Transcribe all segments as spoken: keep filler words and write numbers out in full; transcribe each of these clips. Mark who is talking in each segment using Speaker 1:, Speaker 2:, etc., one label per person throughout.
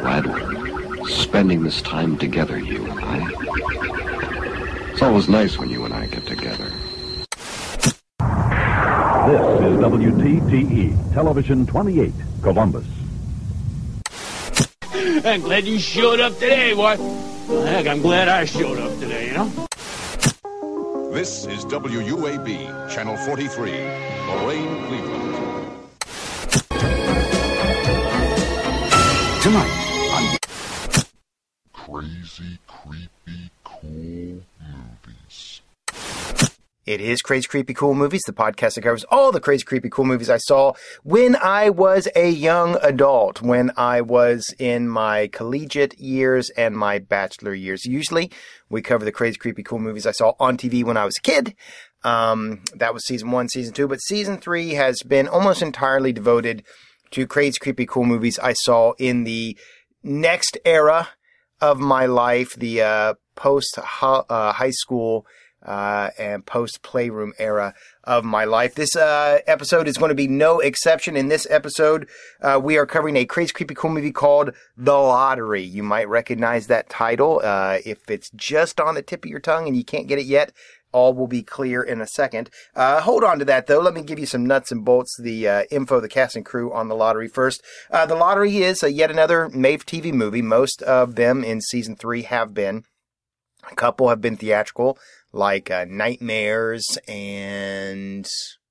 Speaker 1: glad spending this time together, you and I. It's always nice when you and I get together.
Speaker 2: This is W T T E, Television twenty-eight, Columbus.
Speaker 3: I'm glad you showed up today, boy. Well, heck, I'm glad I showed up today, you know?
Speaker 4: This is W U A B, Channel forty-three, Moraine, Cleveland.
Speaker 2: Tonight on
Speaker 5: Crazy, Creepy, Cool Movies.
Speaker 6: It is Crazy Creepy Cool Movies, the podcast that covers all the crazy creepy cool movies I saw when I was a young adult, when I was in my collegiate years and my bachelor years. Usually, we cover the crazy creepy cool movies I saw on T V when I was a kid. Um, that was season one, season two, but season three has been almost entirely devoted to crazy creepy cool movies I saw in the next era of my life, the uh, post uh, high school Uh, and post-playroom era of my life. This uh, episode is going to be no exception. In this episode, uh, we are covering a crazy, creepy, cool movie called The Lottery. You might recognize that title. Uh, if it's just on the tip of your tongue and you can't get it yet, all will be clear in a second. Uh, hold on to that, though. Let me give you some nuts and bolts, the uh, info, the cast and crew on The Lottery first. Uh, The Lottery is uh, yet another made-for-T V movie. Most of them in season three have been. A couple have been theatrical, like uh, Nightmares and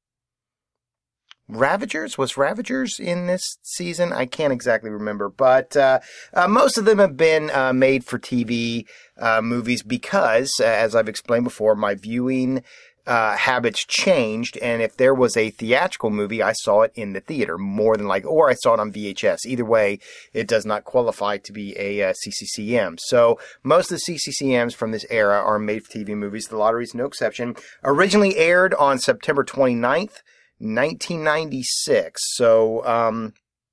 Speaker 6: Ravagers. Was Ravagers in this season? I can't exactly remember, but uh, uh, most of them have been uh, made for T V uh, movies because, uh, as I've explained before, my viewing Uh, habits changed, and if there was a theatrical movie, I saw it in the theater more than like, or I saw it on V H S. Either way, it does not qualify to be a uh, C C C M. So most of the C C C Ms from this era are made-for-T V movies. The Lottery is no exception. Originally aired on September twenty-ninth, nineteen ninety-six. So, um,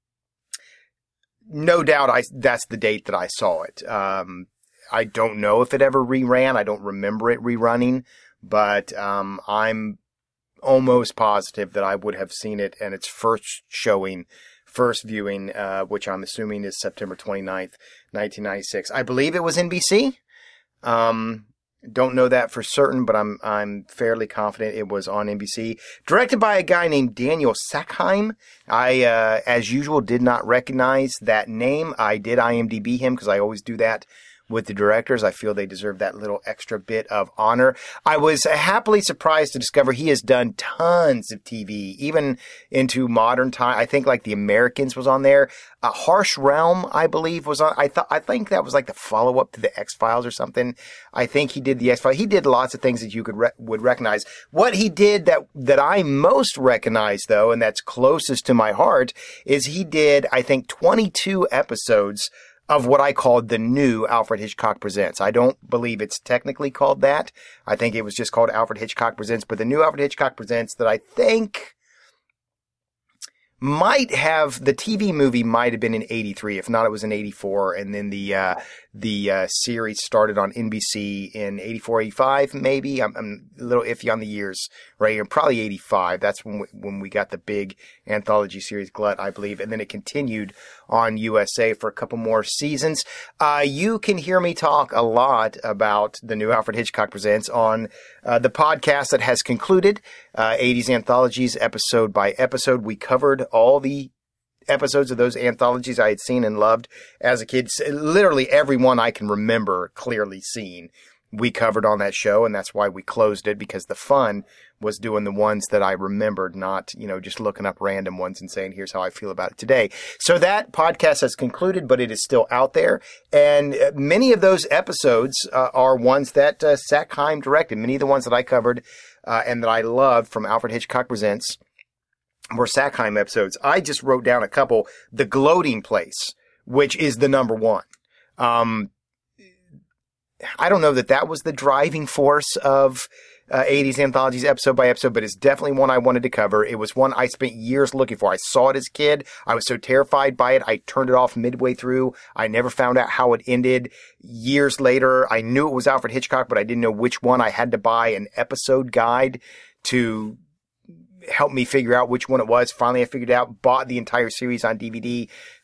Speaker 6: no doubt I that's the date that I saw it. Um, I don't know if it ever reran. I don't remember it rerunning. But um, I'm almost positive that I would have seen it and its first showing, first viewing, uh, which I'm assuming is September twenty-ninth, nineteen ninety-six. I believe it was N B C. Um, don't know that for certain, but I'm I'm fairly confident it was on N B C. Directed by a guy named Daniel Sackheim. I, uh, as usual, did not recognize that name. I did I M D B him because I always do that with the directors. I feel they deserve that little extra bit of honor. I was happily surprised to discover he has done tons of T V, even into modern time. I think like The Americans was on there. Uh, Harsh Realm, I believe, was on. I thought, I think that was like the follow up to the X-Files or something. I think he did the X-Files. He did lots of things that you could re- would recognize. What he did that that I most recognize, though, and that's closest to my heart, is he did, I think, twenty-two episodes of what I called the new Alfred Hitchcock Presents. I don't believe it's technically called that. I think it was just called Alfred Hitchcock Presents, but the new Alfred Hitchcock Presents that I think might have, the T V movie might have been in eighty-three. If not, it was in eighty-four. And then the, uh, the, uh, series started on N B C in eighty-four, eighty-five, maybe. I'm, I'm a little iffy on the years right here. Probably eighty-five. That's when we, when we got the big anthology series Glut, I believe. And then it continued on U S A for a couple more seasons. Uh, you can hear me talk a lot about the new Alfred Hitchcock Presents on, uh, the podcast that has concluded, uh, eighties Anthologies episode by episode. We covered all the episodes of those anthologies I had seen and loved as a kid. Literally every one I can remember clearly seeing, we covered on that show, and that's why we closed it, because the fun was doing the ones that I remembered, not, you know, just looking up random ones and saying, here's how I feel about it today. So that podcast has concluded, but it is still out there. And many of those episodes uh, are ones that uh, Sackheim directed. Many of the ones that I covered uh, and that I loved from Alfred Hitchcock Presents were Sackheim episodes. I just wrote down a couple. The Gloating Place, which is the number one. Um, I don't know that that was the driving force of uh, eighties Anthologies episode by episode, but it's definitely one I wanted to cover. It was one I spent years looking for. I saw it as a kid. I was so terrified by it, I turned it off midway through. I never found out how it ended. Years later, I knew it was Alfred Hitchcock, but I didn't know which one. I had to buy an episode guide to help me figure out which one it was. Finally, I figured it out, bought the entire series on D V D,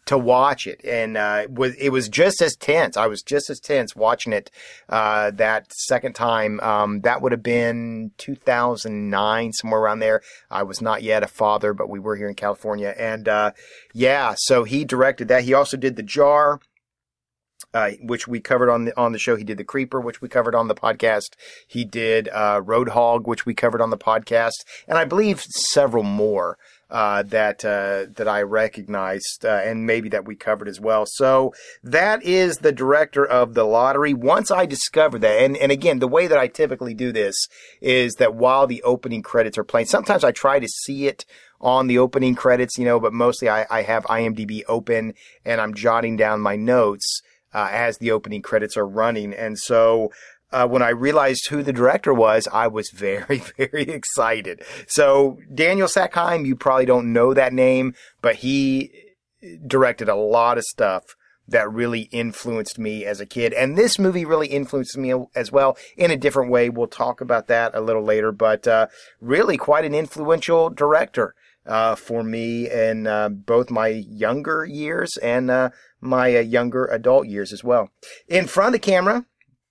Speaker 6: to watch it. And, uh, it was, it was just as tense. I was just as tense watching it, uh, that second time. Um, that would have been two thousand nine, somewhere around there. I was not yet a father, but we were here in California. And, uh, yeah, so he directed that. He also did The Jar, uh, which we covered on the, on the show. He did The Creeper, which we covered on the podcast. He did, uh, Roadhog, which we covered on the podcast. And I believe several more. Uh, that, uh, that I recognized, uh, and maybe that we covered as well. So that is the director of The Lottery. Once I discovered that, and, and again, the way that I typically do this is that while the opening credits are playing, sometimes I try to see it on the opening credits, you know, but mostly I, I have IMDb open and I'm jotting down my notes, uh, as the opening credits are running. And so, Uh, when I realized who the director was, I was very, very excited. So Daniel Sackheim, you probably don't know that name, but he directed a lot of stuff that really influenced me as a kid. And this movie really influenced me as well in a different way. We'll talk about that a little later, but, uh, really quite an influential director, uh, for me in, uh, both my younger years and, uh, my uh, younger adult years as well. In front of the camera,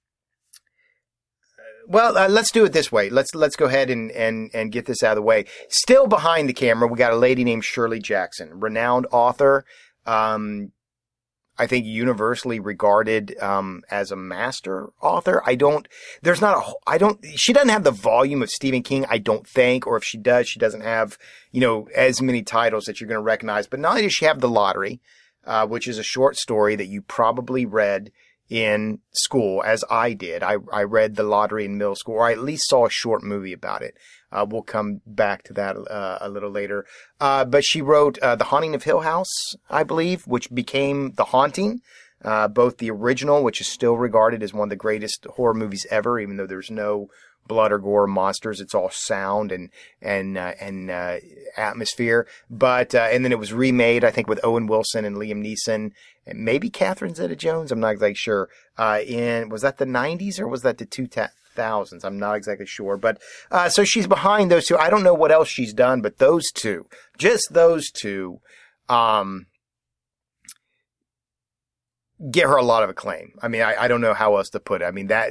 Speaker 6: Well, uh, let's do it this way. Let's let's go ahead and, and, and get this out of the way. Still behind the camera, we got a lady named Shirley Jackson, renowned author, um, I think universally regarded um, as a master author. I don't. There's not a. I don't. She doesn't have the volume of Stephen King, I don't think, or if she does, she doesn't have, you know, as many titles that you're going to recognize. But not only does she have The Lottery, uh, which is a short story that you probably read in school, as I did. I, I read The Lottery in middle school, or I at least saw a short movie about it. Uh, we'll come back to that, uh, a little later. Uh, but she wrote, uh, The Haunting of Hill House, I believe, which became The Haunting. Uh, both the original, which is still regarded as one of the greatest horror movies ever, even though there's no blood or gore or monsters. It's all sound and, and, uh, and, uh, atmosphere. But, uh, and then it was remade, I think, with Owen Wilson and Liam Neeson and maybe Catherine Zeta-Jones. I'm not exactly sure. Uh, in, was that the nineties or was that the two thousands? I'm not exactly sure. But, uh, so she's behind those two. I don't know what else she's done, but those two, just those two, um, get her a lot of acclaim. I mean, I, I don't know how else to put it. I mean, that,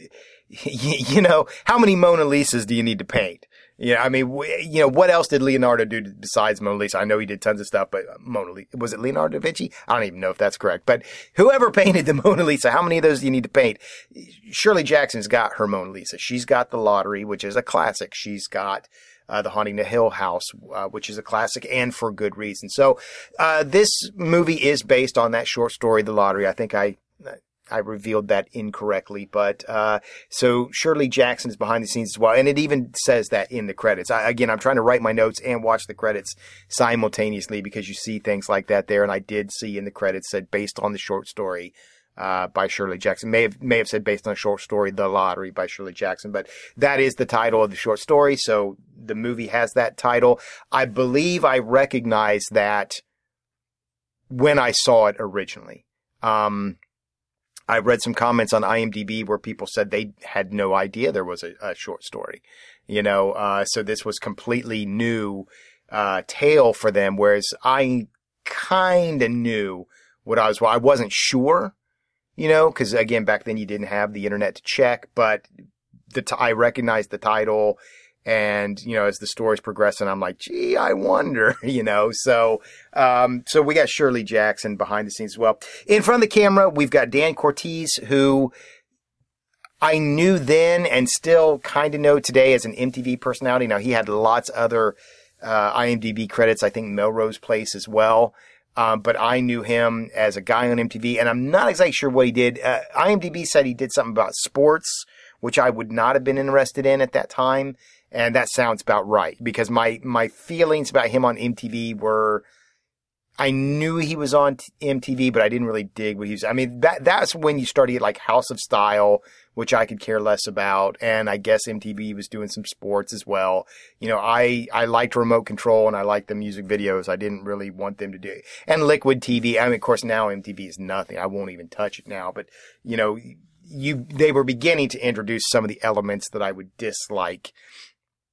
Speaker 6: you know, how many Mona Lisas do you need to paint? You know, I mean, you know, what else did Leonardo do besides Mona Lisa? I know he did tons of stuff, but Mona Lisa, was it Leonardo da Vinci? I don't even know if that's correct, but whoever painted the Mona Lisa, how many of those do you need to paint? Shirley Jackson's got her Mona Lisa. She's got The Lottery, which is a classic. She's got Uh, The Haunting of Hill House, uh, which is a classic, and for good reason. So, uh, this movie is based on that short story, The Lottery. I think I, I revealed that incorrectly, but, uh, so Shirley Jackson is behind the scenes as well. And it even says that in the credits. I, again, I'm trying to write my notes and watch the credits simultaneously because you see things like that there. And I did see in the credits said based on the short story, Uh, by Shirley Jackson. May have, may have said based on a short story, The Lottery by Shirley Jackson, but that is the title of the short story. So the movie has that title. I believe I recognized that when I saw it originally. Um, I read some comments on IMDb where people said they had no idea there was a, a short story, you know, uh, so this was completely new, uh, tale for them. Whereas I kind of knew what I was, well, I wasn't sure. You know, because again, back then you didn't have the internet to check, but the t- I recognized the title, and you know, as the story's progressing, I'm like, gee, I wonder, you know. So, um, so we got Shirley Jackson behind the scenes as well. In front of the camera, we've got Dan Cortese, who I knew then and still kind of know today as an M T V personality. Now, he had lots of other uh, IMDb credits. I think Melrose Place as well. Um, but I knew him as a guy on M T V, and I'm not exactly sure what he did. Uh, IMDb said he did something about sports, which I would not have been interested in at that time. And that sounds about right, because my, my feelings about him on M T V were, I knew he was on t- M T V, but I didn't really dig what he was. I mean, that, that's when you started like House of Style, which I could care less about. And I guess M T V was doing some sports as well. You know, I, I liked Remote Control and I liked the music videos. I didn't really want them to do it. And Liquid T V. I mean, of course, now M T V is nothing. I won't even touch it now, but you know, you, they were beginning to introduce some of the elements that I would dislike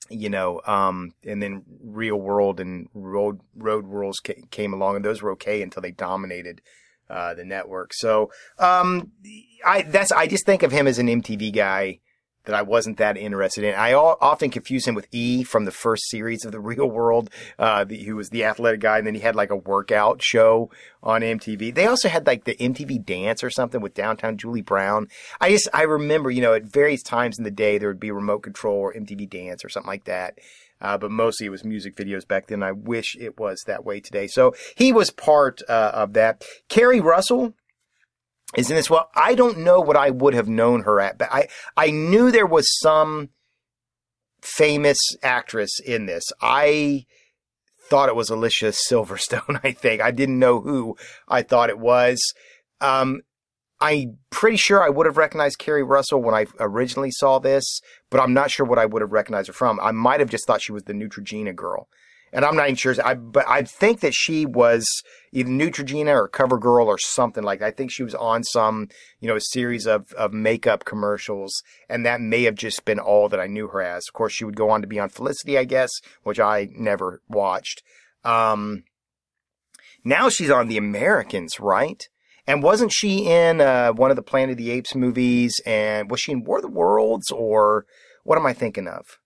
Speaker 6: you know, um, and then Real World and Road Road Worlds ca- came along, and those were okay until they dominated uh, the network. So, um, I that's I just think of him as an M T V guy that I wasn't that interested in. I all, often confuse him with E from the first series of The Real World, uh, the, who was the athletic guy, and then he had like a workout show on M T V. They also had like the M T V Dance or something with Downtown Julie Brown. I just, I remember, you know, at various times in the day, there would be Remote Control or M T V Dance or something like that. Uh, but mostly it was music videos back then. I wish it was that way today. So he was part uh, of that. Kerry Russell is in this. Well, I don't know what I would have known her at, but I, I knew there was some famous actress in this. I thought it was Alicia Silverstone, I think. I didn't know who I thought it was. Um, I'm pretty sure I would have recognized Kerry Russell when I originally saw this, but I'm not sure what I would have recognized her from. I might have just thought she was the Neutrogena girl. And I'm not even sure, I, but I think that she was either Neutrogena or CoverGirl or something like that. I think she was on some, you know, a series of, of makeup commercials, and that may have just been all that I knew her as. Of course, she would go on to be on Felicity, I guess, which I never watched. Um, now she's on The Americans, right? And wasn't she in uh, one of the Planet of the Apes movies? And was she in War of the Worlds, or what am I thinking of?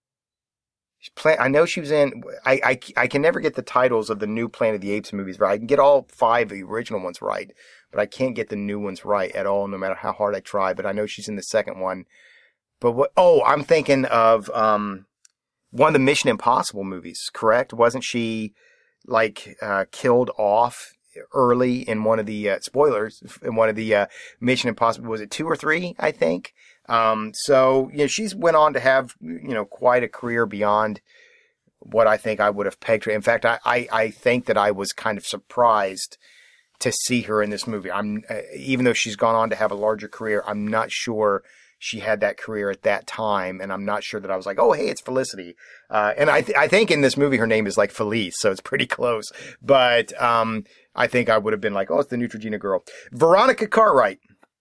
Speaker 6: Play, I know she was in, I, I, I can never get the titles of the new Planet of the Apes movies right. I can get all five of the original ones right, but I can't get the new ones right at all, no matter how hard I try. But I know she's in the second one. But what, oh, I'm thinking of, um, one of the Mission Impossible movies, correct? Wasn't she, like, uh, killed off early in one of the, uh, spoilers, in one of the, uh, Mission Impossible, was it two or three, I think? Um, so, you know, she's went on to have, you know, quite a career beyond what I think I would have pegged her. In fact, I, I, I think that I was kind of surprised to see her in this movie. I'm, uh, even though she's gone on to have a larger career, I'm not sure she had that career at that time. And I'm not sure that I was like, oh, hey, it's Felicity. Uh, and I, th- I think in this movie, her name is like Felice. So it's pretty close. But, um, I think I would have been like, oh, it's the Neutrogena girl. Veronica Cartwright,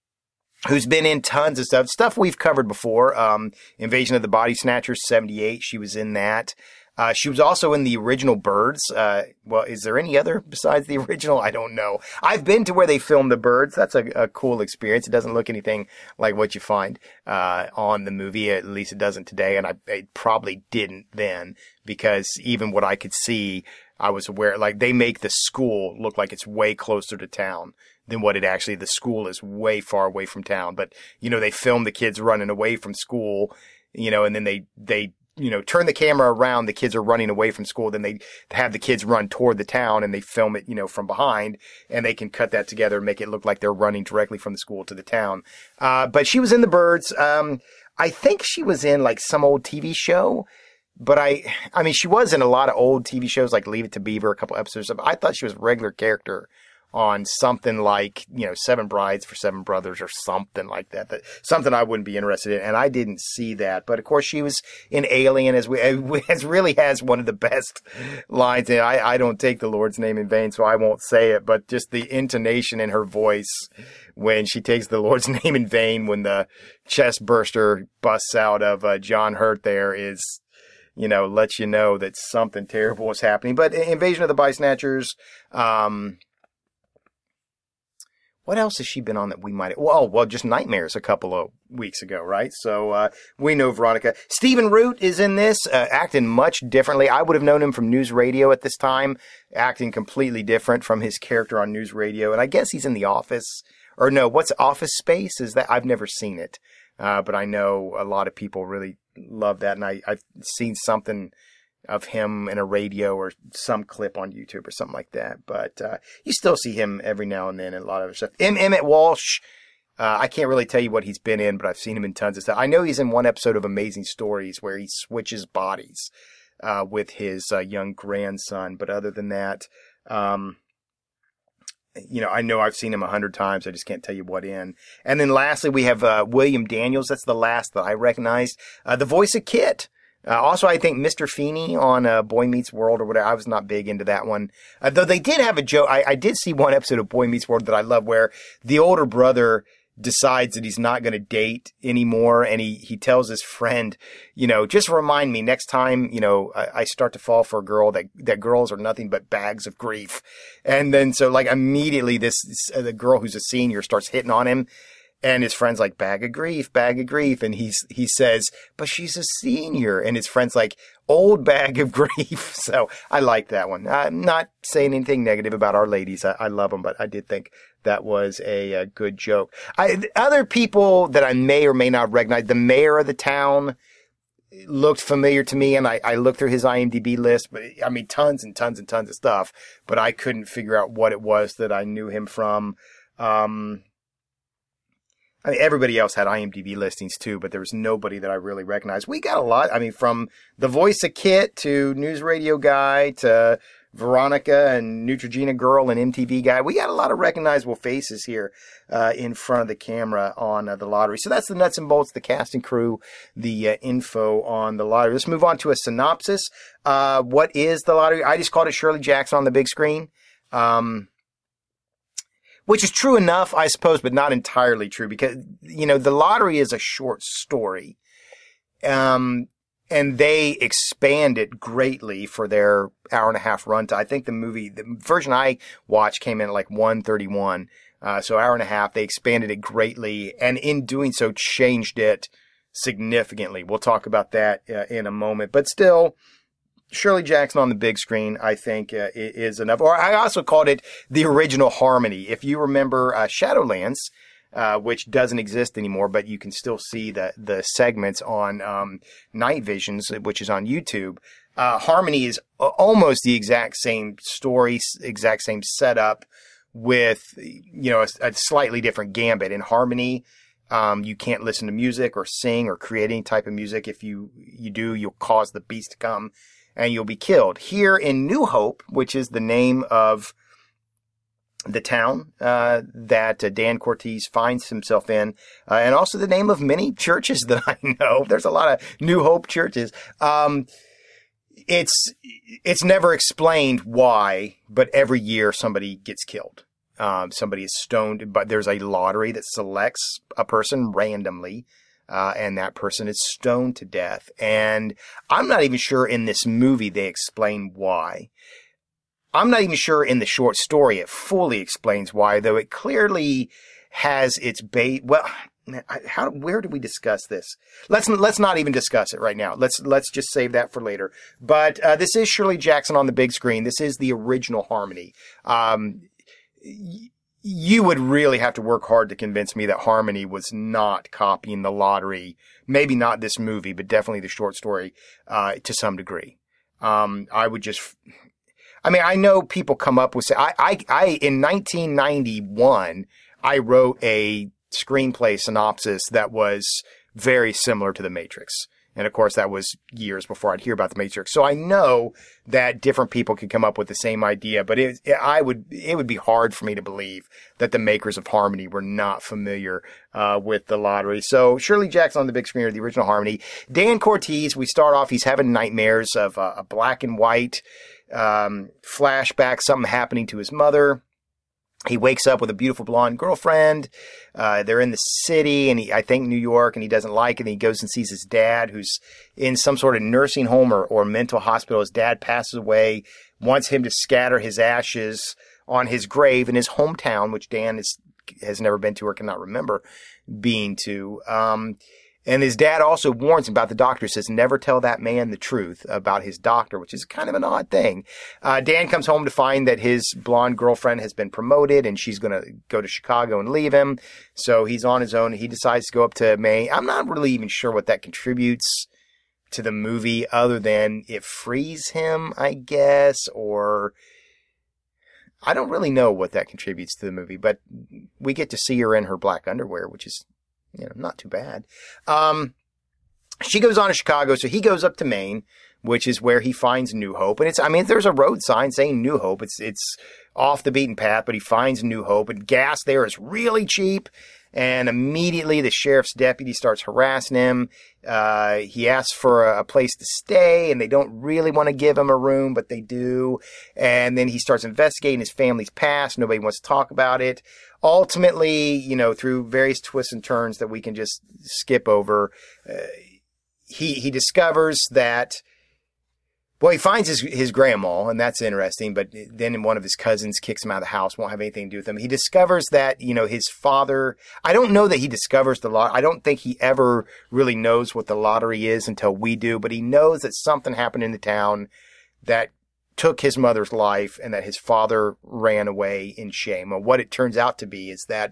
Speaker 6: who's been in tons of stuff, stuff we've covered before. Um, Invasion of the Body Snatchers, seventy-eight. She was in that. Uh, she was also in the original Birds. Uh, well, is there any other besides the original? I don't know. I've been to where they filmed the Birds. That's a, a cool experience. It doesn't look anything like what you find, uh, on the movie. At least it doesn't today. And I, it probably didn't then, because even what I could see, I was aware, like, they make the school look like it's way closer to town than what it actually, the school is way far away from town. But, you know, they film the kids running away from school, you know, and then they, they, you know, turn the camera around, the kids are running away from school, then they have the kids run toward the town and they film it, you know, from behind, and they can cut that together and make it look like they're running directly from the school to the town. Uh, but she was in the Birds. Um, I think she was in like some old T V show. But I, I mean, she was in a lot of old T V shows like Leave It to Beaver, a couple episodes of, I thought she was a regular character on something like, you know, Seven Brides for Seven Brothers or something like that. That something I wouldn't be interested in. And I didn't see that. But of course, she was in Alien, as we, as really has one of the best lines. And I, I don't take the Lord's name in vain, so I won't say it. But just the intonation in her voice when she takes the Lord's name in vain, when the chest burster busts out of uh, John Hurt there, is, you know, lets you know that something terrible was happening. But Invasion of the Body Snatchers, um, what else has she been on that we might, well, well, just Nightmares a couple of weeks ago, right? So, uh, we know Veronica. Stephen Root is in this, uh, acting much differently. I would have known him from News Radio at this time, acting completely different from his character on News Radio. And I guess he's in The Office, or no, what's Office Space? Is that, I've never seen it. Uh, but I know a lot of people really love that. And I, I've seen something of him in a radio or some clip on YouTube or something like that. But, uh, you still see him every now and then in a lot of other stuff. M. Emmett Walsh, uh, I can't really tell you what he's been in, but I've seen him in tons of stuff. I know he's in one episode of Amazing Stories where he switches bodies, uh, with his, uh, young grandson. But other than that, um, you know, I know I've seen him a hundred times. I just can't tell you what in. And then lastly, we have, uh, William Daniels. That's the last that I recognized. Uh, the voice of Kit. Uh, also, I think Mister Feeney on, uh, Boy Meets World or whatever. I was not big into that one. Uh, though they did have a joke. I, I did see one episode of Boy Meets World that I love where the older brother decides that he's not going to date anymore. And he, he tells his friend, you know, just remind me next time, you know, I, I start to fall for a girl that, that girls are nothing but bags of grief. And then so like immediately this, uh, the girl who's a senior starts hitting on him. And his friend's like, bag of grief, bag of grief. And he's, he says, but she's a senior. And his friend's like, old bag of grief. So I like that one. I'm not saying anything negative about our ladies. I, I love them, but I did think that was a, a good joke. I, other people that I may or may not recognize, the mayor of the town looked familiar to me. And I, I looked through his IMDb list, but I mean, tons and tons and tons of stuff, but I couldn't figure out what it was that I knew him from. Um, I mean, everybody else had IMDb listings too, but there was nobody that I really recognized. We got a lot. I mean, from the voice of Kit to News Radio Guy to Veronica and Neutrogena Girl and M T V Guy. We got a lot of recognizable faces here uh, in front of the camera on uh, the lottery. So that's the nuts and bolts, the cast and crew, the uh, info on the lottery. Let's move on to a synopsis. Uh, what is the lottery? I just called it Shirley Jackson on the big screen. Um... Which is true enough, I suppose, but not entirely true because, you know, the lottery is a short story. Um, and they expand it greatly for their hour and a half runtime. I think the movie, the version I watched came in at like one thirty-one. Uh, so hour and a half, they expanded it greatly and in doing so changed it significantly. We'll talk about that uh, in a moment, but still, Shirley Jackson on the big screen, I think, uh, is enough. Or I also called it the original Harmony. If you remember uh, Shadowlands, uh, which doesn't exist anymore, but you can still see the the segments on um, Night Visions, which is on YouTube. Uh, Harmony is almost the exact same story, exact same setup, with you know a, a slightly different gambit. In Harmony, Um, you can't listen to music or sing or create any type of music. If you, you do, you'll cause the beast to come and you'll be killed. Here in New Hope, which is the name of the town, uh, that uh, Dan Cortese finds himself in, uh, and also the name of many churches that I know. There's a lot of New Hope churches. Um, it's, it's never explained why, but every year somebody gets killed. Um, somebody is stoned, but there's a lottery that selects a person randomly, uh, and that person is stoned to death. And I'm not even sure in this movie they explain why. I'm not even sure in the short story it fully explains why, though it clearly has its bait. Well, how, where do we discuss this? Let's, let's not even discuss it right now. Let's, let's just save that for later. But, uh, this is Shirley Jackson on the big screen. This is the original Harmony. Um, you would really have to work hard to convince me that Harmony was not copying the lottery. Maybe not this movie, but definitely the short story, uh, to some degree. Um, I would just, I mean, I know people come up with, I, I, I, in nineteen ninety-one, I wrote a screenplay synopsis that was very similar to The Matrix. And of course, that was years before I'd hear about The Matrix. So I know that different people could come up with the same idea, but it, it, I would, it would be hard for me to believe that the makers of Harmony were not familiar, uh, with the lottery. So Shirley Jackson on the big screen, or the original Harmony. Dan Cortese, we start off, he's having nightmares of uh, a black and white, um, flashback, something happening to his mother. He wakes up with a beautiful blonde girlfriend. Uh, they're in the city, and he, I think New York, and he doesn't like it. And he goes and sees his dad, who's in some sort of nursing home or, or mental hospital. His dad passes away, wants him to scatter his ashes on his grave in his hometown, which Dan is, has never been to or cannot remember being to. Um, And his dad also warns him about the doctor, says never tell that man the truth about his doctor, which is kind of an odd thing. Uh, Dan comes home to find that his blonde girlfriend has been promoted and she's going to go to Chicago and leave him. So he's on his own. He decides to go up to Maine. I'm not really even sure what that contributes to the movie other than it frees him, I guess, or I don't really know what that contributes to the movie, but we get to see her in her black underwear, which is, you know, not too bad. Um, she goes on to Chicago, so he goes up to Maine, which is where he finds New Hope. And it's, I mean, there's a road sign saying New Hope. It's, it's off the beaten path, but he finds New Hope, and gas there is really cheap. And immediately the sheriff's deputy starts harassing him. Uh, he asks for a, a place to stay, and they don't really want to give him a room, but they do. And then he starts investigating his family's past. Nobody wants to talk about it. Ultimately, you know, through various twists and turns that we can just skip over, uh, he, he discovers that, well, he finds his, his grandma, and that's interesting, but then one of his cousins kicks him out of the house, won't have anything to do with him. He discovers that, you know, his father, I don't know that he discovers the lot. I don't think he ever really knows what the lottery is until we do, but he knows that something happened in the town that took his mother's life and that his father ran away in shame. And what it turns out to be is that,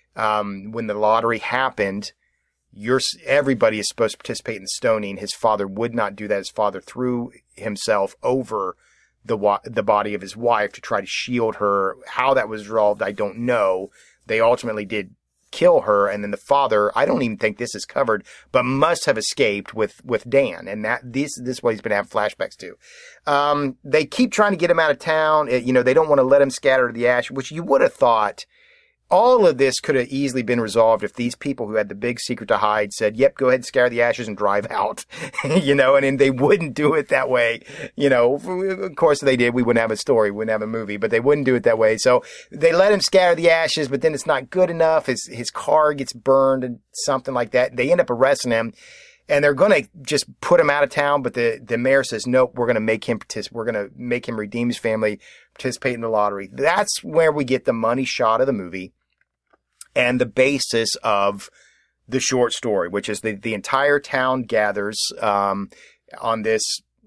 Speaker 6: um, when the lottery happened, You're, everybody is supposed to participate in the stoning. His father would not do that. His father threw himself over the wa- the body of his wife to try to shield her. How that was resolved, I don't know. They ultimately did kill her, and then the father, I don't even think this is covered, but must have escaped with, with Dan, and that this this is what he's been having flashbacks to. Um, they keep trying to get him out of town. It, you know, they don't want to let him scatter to the ash, which you would have thought. All of this could have easily been resolved if these people who had the big secret to hide said, yep, go ahead and scatter the ashes and drive out, you know, and, and they wouldn't do it that way. You know, of course, if they did, we wouldn't have a story, we wouldn't have a movie, but they wouldn't do it that way. So they let him scatter the ashes, but then it's not good enough. His, his car gets burned and something like that. They end up arresting him. And they're going to just put him out of town, but the, the mayor says, nope, we're going to make him participate. We're going to make him redeem his family, participate in the lottery. That's where we get the money shot of the movie and the basis of the short story, which is the, the entire town gathers um, on this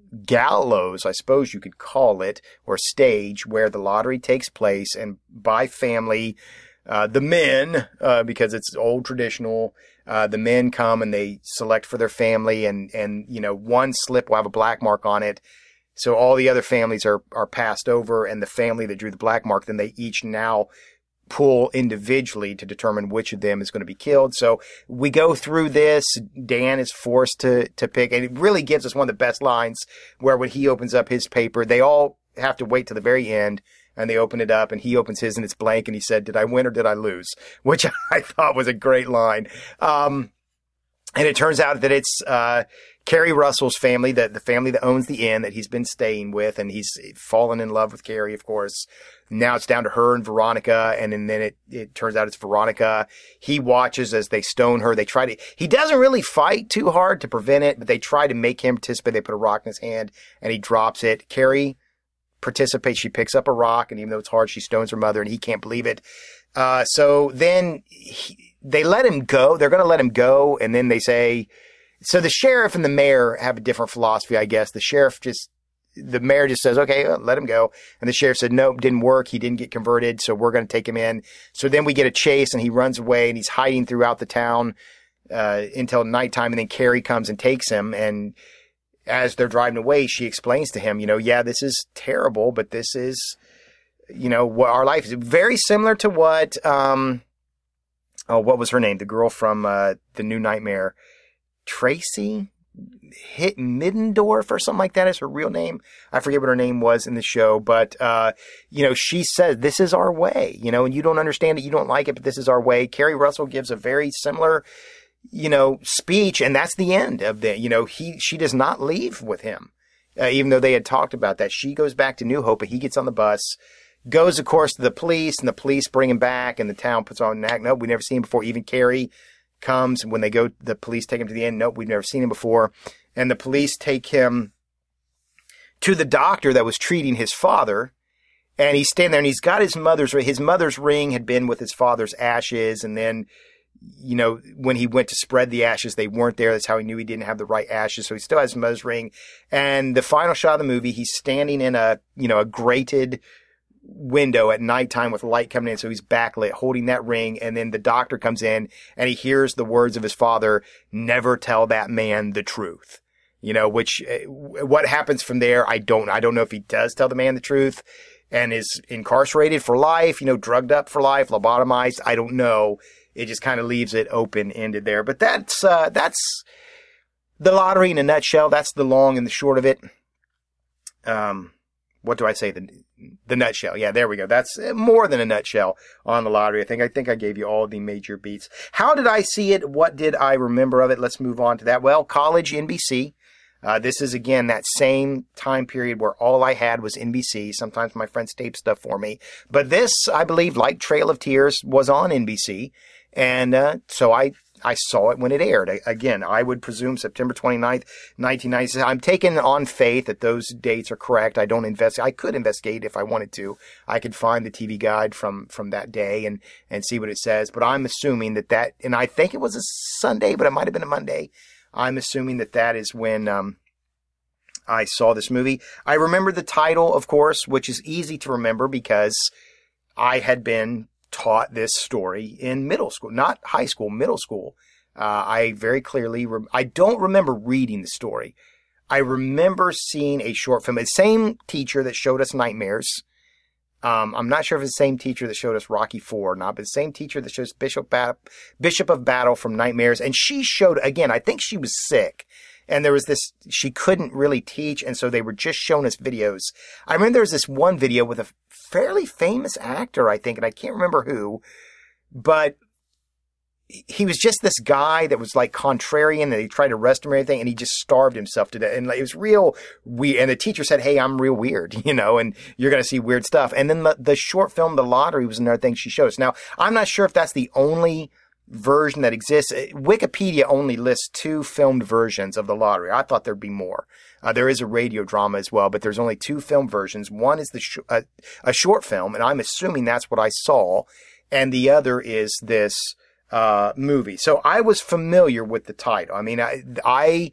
Speaker 6: gallows, I suppose you could call it, or stage where the lottery takes place. And by family, uh, the men, uh, because it's old traditional, Uh, the men come and they select for their family, and, and, you know, one slip will have a black mark on it. So all the other families are, are passed over, and the family that drew the black mark, then they each now pull individually to determine which of them is going to be killed. So we go through this. Dan is forced to, to pick, and it really gives us one of the best lines where when he opens up his paper, they all have to wait to the very end. And they open it up, and he opens his, and it's blank, and he said, did I win or did I lose? Which I thought was a great line. Um, and it turns out that it's uh, Carrie Russell's family, that the family that owns the inn that he's been staying with, and he's fallen in love with Carrie, of course. Now it's down to her and Veronica, and, and then it, it turns out it's Veronica. He watches as they stone her. They try to, he doesn't really fight too hard to prevent it, but they try to make him participate. They put a rock in his hand, and he drops it. Carrie participates. She picks up a rock, and even though it's hard, she stones her mother, and he can't believe it. Uh, so then he, they let him go. They're going to let him go. And then they say, so the sheriff and the mayor have a different philosophy, I guess. The sheriff just, the mayor just says, okay, well, let him go. And the sheriff said, nope, didn't work. He didn't get converted. So we're going to take him in. So then we get a chase, and he runs away, and he's hiding throughout the town, uh, until nighttime. And then Carrie comes and takes him, and as they're driving away, she explains to him, you know, yeah, this is terrible, but this is, you know, what our life is. Very similar to what, um, oh, what was her name? The girl from uh, The New Nightmare. Tracy Hit Middendorf or something like that is her real name. I forget what her name was in the show, but, uh, you know, she said, this is our way, you know, and you don't understand it, you don't like it, but this is our way. Carrie Russell gives a very similar, you know, speech, and that's the end of the, you know, he, she does not leave with him, uh, even though they had talked about that. She goes back to New Hope, but he gets on the bus, goes, of course, to the police, and the police bring him back, and the town puts on an act. Nope, we've never seen him before. Even Carrie comes, and when they go, the police take him to the end. Nope, we've never seen him before. And the police take him to the doctor that was treating his father, and he's standing there, and he's got his mother's, his mother's ring had been with his father's ashes, and then, you know, when he went to spread the ashes, they weren't there. That's how he knew he didn't have the right ashes. So he still has his mother's ring. And the final shot of the movie, he's standing in a, you know, a grated window at nighttime with light coming in. So he's backlit holding that ring. And then the doctor comes in, and he hears the words of his father, never tell that man the truth, you know, which what happens from there, I don't, I don't know if he does tell the man the truth and is incarcerated for life, you know, drugged up for life, lobotomized. I don't know. It just kind of leaves it open-ended there. But that's, uh, that's the lottery in a nutshell. That's the long and the short of it. Um, what do I say? The the nutshell. Yeah, there we go. That's more than a nutshell on the lottery. I think I think I gave you all the major beats. How did I see it? What did I remember of it? Let's move on to that. Well, college, N B C. Uh, this is, again, that same time period where all I had was N B C. Sometimes my friends tape stuff for me. But this, I believe, like Trail of Tears, was on N B C. And uh, so I I saw it when it aired. I, again, I would presume September twenty-ninth, nineteen ninety-six. I'm taking on faith that those dates are correct. I don't investigate. I could investigate if I wanted to. I could find the T V guide from, from that day and, and see what it says. But I'm assuming that that, and I think it was a Sunday, but it might have been a Monday. I'm assuming that that is when um, I saw this movie. I remember the title, of course, which is easy to remember because I had been taught this story in middle school, not high school, middle school. Uh, I very clearly, re- I don't remember reading the story. I remember seeing a short film. The same teacher that showed us Nightmares. Um, I'm not sure if it's the same teacher that showed us Rocky four or not, but the same teacher that shows Bishop, ba- Bishop of Battle from Nightmares. And she showed, again, I think she was sick. And there was this, she couldn't really teach, and so they were just showing us videos. I remember there was this one video with a fairly famous actor, I think, and I can't remember who, but he was just this guy that was like contrarian, and they tried to arrest him or anything, and he just starved himself to death. And like, it was real weird. And the teacher said, hey, I'm real weird, you know, and you're going to see weird stuff. And then the, the short film, The Lottery, was another thing she showed us. Now, I'm not sure if that's the only version that exists. Wikipedia only lists two filmed versions of The Lottery. I thought there'd be more. Uh, there is a radio drama as well, but there's only two film versions. One is the sh- uh, a short film, and I'm assuming that's what I saw, and the other is this uh, movie. So I was familiar with the title. I mean, I, I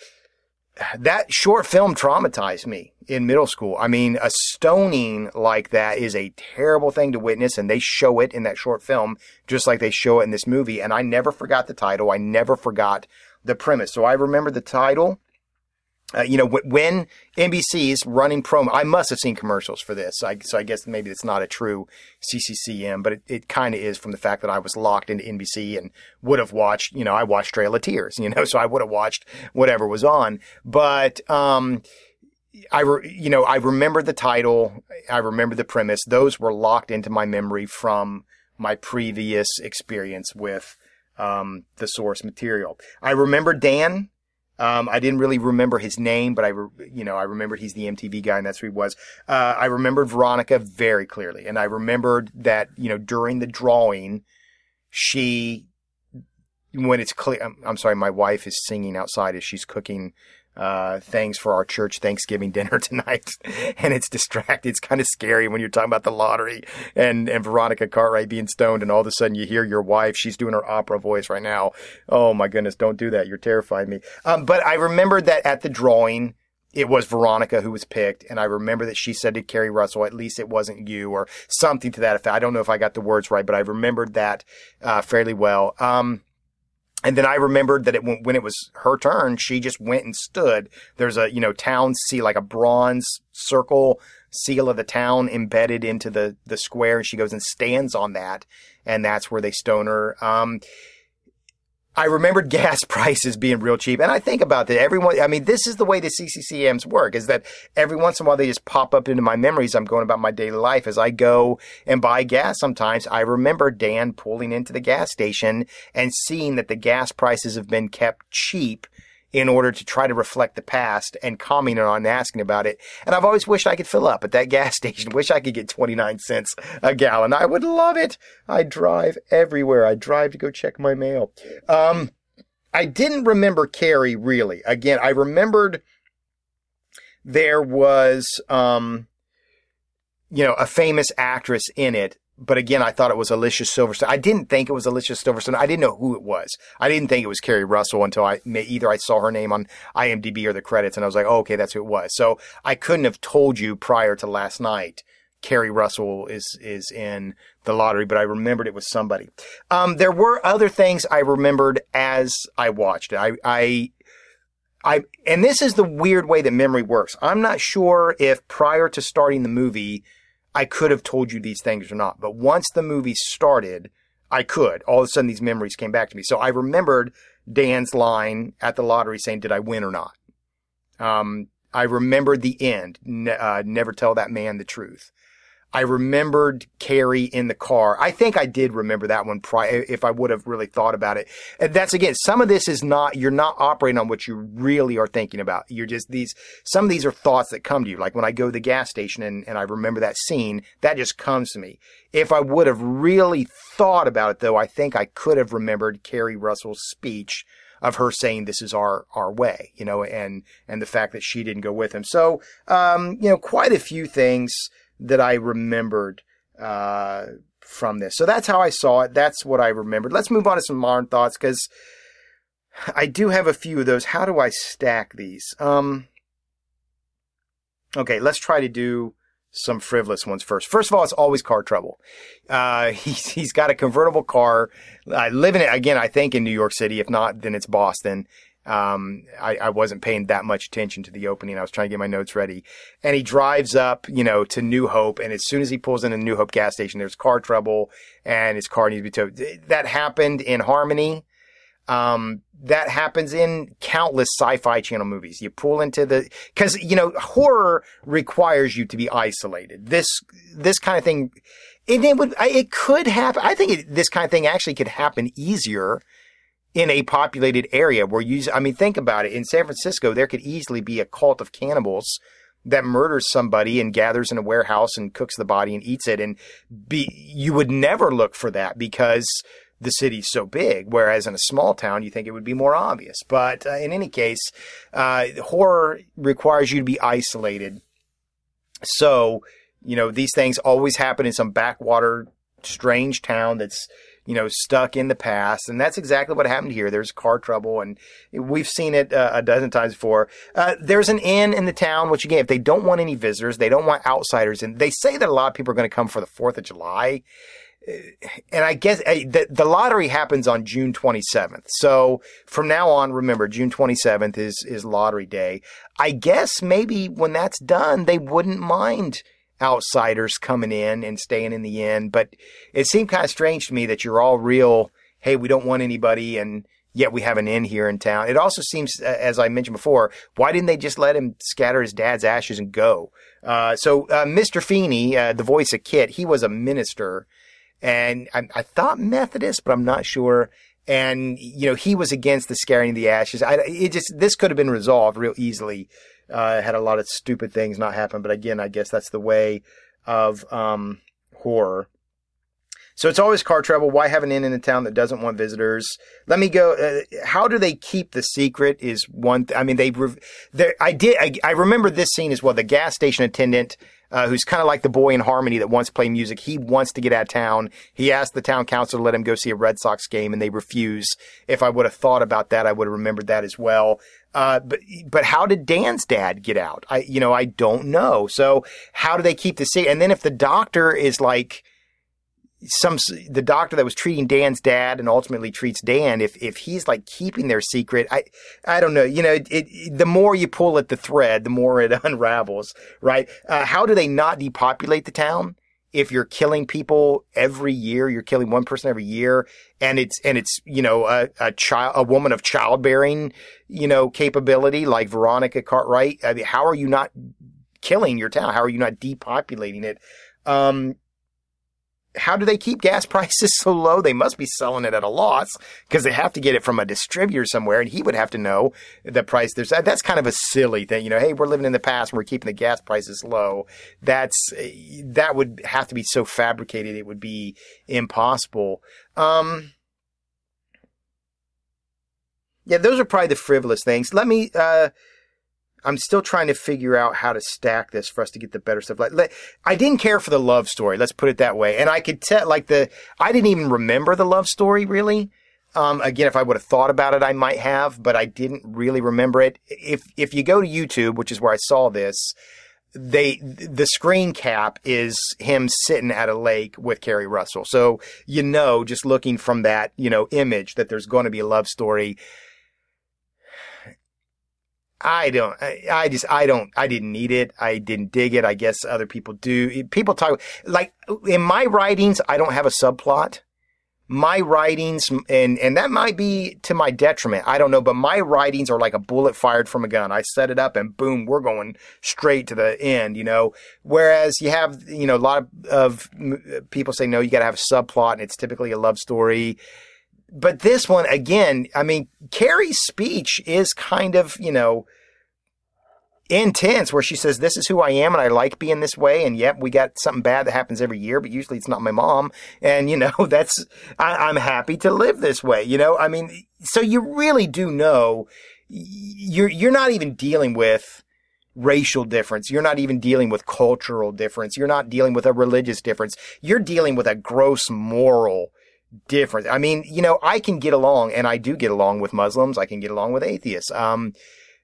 Speaker 6: that short film traumatized me in middle school. I mean, a stoning like that is a terrible thing to witness, and they show it in that short film just like they show it in this movie. And I never forgot the title. I never forgot the premise. So I remember the title. Uh, you know, w- when N B C's running promo, I must have seen commercials for this. I, so I guess maybe it's not a true C C C M, but it, it kind of is from the fact that I was locked into N B C and would have watched, you know, I watched Trail of Tears, you know, so I would have watched whatever was on. But, um, I, re- you know, I remember the title. I remember the premise. Those were locked into my memory from my previous experience with, um, the source material. I remember Dan. Um, I didn't really remember his name, but I, re- you know, I remembered he's the M T V guy and that's who he was. Uh, I remembered Veronica very clearly. And I remembered that, you know, during the drawing, she, when it's clear, I'm, I'm sorry, my wife is singing outside as she's cooking, uh, things for our church Thanksgiving dinner tonight. And it's distracting. It's kind of scary when you're talking about the lottery and, and Veronica Cartwright being stoned and all of a sudden you hear your wife, she's doing her opera voice right now. Oh my goodness, don't do that. You're terrifying me. Um, but I remembered that at the drawing, it was Veronica who was picked. And I remember that she said to Kerry Russell, at least it wasn't you or something to that effect. I don't know if I got the words right, but I remembered that, uh, fairly well. Um, And then I remembered that it, when it was her turn, she just went and stood. There's a, you know, town seal, like a bronze circle seal of the town embedded into the, the square. And she goes and stands on that. And that's where they stone her. Um, I remembered gas prices being real cheap. And I think about that. Everyone, I mean, this is the way the C C C Ms work, is that every once in a while they just pop up into my memories. I'm going about my daily life. As I go and buy gas sometimes, I remember Dan pulling into the gas station and seeing that the gas prices have been kept cheap in order to try to reflect the past and commenting on and asking about it. And I've always wished I could fill up at that gas station. Wish I could get twenty-nine cents a gallon. I would love it. I drive everywhere. I drive to go check my mail. Um, I didn't remember Carrie really. Again, I remembered there was, um, you know, a famous actress in it. But again, I thought it was Alicia Silverstone. I didn't think it was Alicia Silverstone. I didn't know who it was. I didn't think it was Kerry Russell until I either I saw her name on I M D B or the credits, and I was like, oh, okay, that's who it was. So I couldn't have told you prior to last night Kerry Russell is is in The Lottery, but I remembered it was somebody. Um, there were other things I remembered as I watched it. I, I, I, and this is the weird way that memory works. I'm not sure if prior to starting the movie I could have told you these things or not. But once the movie started, I could. All of a sudden, these memories came back to me. So I remembered Dan's line at the lottery saying, did I win or not? Um, I remembered the end. Ne- uh, never tell that man the truth. I remembered Carrie in the car. I think I did remember that one pri- if I would have really thought about it. And that's again, some of this is not, you're not operating on what you really are thinking about. You're just these, some of these are thoughts that come to you. Like when I go to the gas station and, and I remember that scene, that just comes to me. If I would have really thought about it though, I think I could have remembered Carrie Russell's speech of her saying this is our, our way, you know, and, and the fact that she didn't go with him. So, um, you know, quite a few things that I remembered, uh, from this. So that's how I saw it. That's what I remembered. Let's move on to some modern thoughts because I do have a few of those. How do I stack these? Um, okay, let's try to do some frivolous ones first. First of all, it's always car trouble. Uh, he's, he's got a convertible car. I live in it again, I think in New York City. If not, then it's Boston. Um, I, I wasn't paying that much attention to the opening. I was trying to get my notes ready. And he drives up, you know, to New Hope. And as soon as he pulls in a New Hope gas station, there's car trouble and his car needs to be towed. That happened in Harmony. Um, that happens in countless Sci-Fi Channel movies. You pull into the, cause, you know, horror requires you to be isolated. This, this kind of thing, and it would, it could happen. I think it, this kind of thing actually could happen easier in a populated area where you, I mean, think about it. In San Francisco, there could easily be a cult of cannibals that murders somebody and gathers in a warehouse and cooks the body and eats it. And be, you would never look for that because the city's so big. Whereas in a small town, you think it would be more obvious. But uh, in any case, uh, horror requires you to be isolated. So, you know, these things always happen in some backwater, strange town that's, you know, stuck in the past. And that's exactly what happened here. There's car trouble and we've seen it uh, a dozen times before. Uh, there's an inn in the town, which again, if they don't want any visitors, they don't want outsiders. And they say that a lot of people are going to come for the fourth of July. And I guess uh, the, the lottery happens on June twenty-seventh. So from now on, remember, June twenty-seventh is, is lottery day. I guess maybe when that's done, they wouldn't mind outsiders coming in and staying in the inn. But it seemed kind of strange to me that you're all real, hey, we don't want anybody, and yet we have an inn here in town. It also seems, as I mentioned before, why didn't they just let him scatter his dad's ashes and go? Uh, so uh, Mister Feeney, uh, the voice of Kit, he was a minister, and I, I thought Methodist, but I'm not sure. And, you know, he was against the scaring of the ashes. I, it just, this could have been resolved real easily. Uh, had a lot of stupid things not happen, but again, I guess that's the way of, um, horror. So it's always car trouble. Why have an inn in a town that doesn't want visitors? Let me go. Uh, how do they keep the secret is one. Th- I mean, they, re- I did, I, I remember this scene as well. The gas station attendant, uh, who's kind of like the boy in Harmony that wants to play music. He wants to get out of town. He asked the town council to let him go see a Red Sox game and they refuse. If I would have thought about that, I would have remembered that as well. Uh, but, but how did Dan's dad get out? I, you know, I don't know. So how do they keep the secret? And then if the doctor is like, some, the doctor that was treating Dan's dad and ultimately treats Dan, if, if he's like keeping their secret, I, I don't know, you know, it, it the more you pull at the thread, the more it unravels, right? Uh, how do they not depopulate the town? If you're killing people every year, you're killing one person every year, and it's, and it's, you know, a, a child, a woman of childbearing, you know, capability like Veronica Cartwright. I mean, how are you not killing your town? How are you not depopulating it? Um, How do they keep gas prices so low? They must be selling it at a loss because they have to get it from a distributor somewhere, and he would have to know the price. There's that's kind of a silly thing, you know. Hey, we're living in the past and we're keeping the gas prices low. That's that would have to be so fabricated it would be impossible. Um, yeah, those are probably the frivolous things. Let me. Uh, I'm still trying to figure out how to stack this for us to get the better stuff. Like, let, I didn't care for the love story. Let's put it that way. And I could tell, like the, I didn't even remember the love story really. Um, again, if I would have thought about it, I might have, but I didn't really remember it. If, if you go to YouTube, which is where I saw this, they, the screen cap is him sitting at a lake with Carrie Russell. So, you know, just looking from that, you know, image that there's going to be a love story. I don't, I, I just, I don't, I didn't need it. I didn't dig it. I guess other people do. People talk, like, in my writings, I don't have a subplot. my writings, and, and that might be to my detriment. I don't know, but my writings are like a bullet fired from a gun. I set it up and boom, we're going straight to the end, you know, whereas you have, you know, a lot of, of people say, no, you got to have a subplot and it's typically a love story. But this one, again, I mean, Carrie's speech is kind of, you know, intense, where she says, this is who I am and I like being this way. And yep, we got something bad that happens every year, but usually it's not my mom. And, you know, that's, I, I'm happy to live this way. You know, I mean, so you really do know you're, you're not even dealing with racial difference. You're not even dealing with cultural difference. You're not dealing with a religious difference. You're dealing with a gross moral difference. I mean, you know, I can get along, and I do get along with Muslims. I can get along with atheists. Um,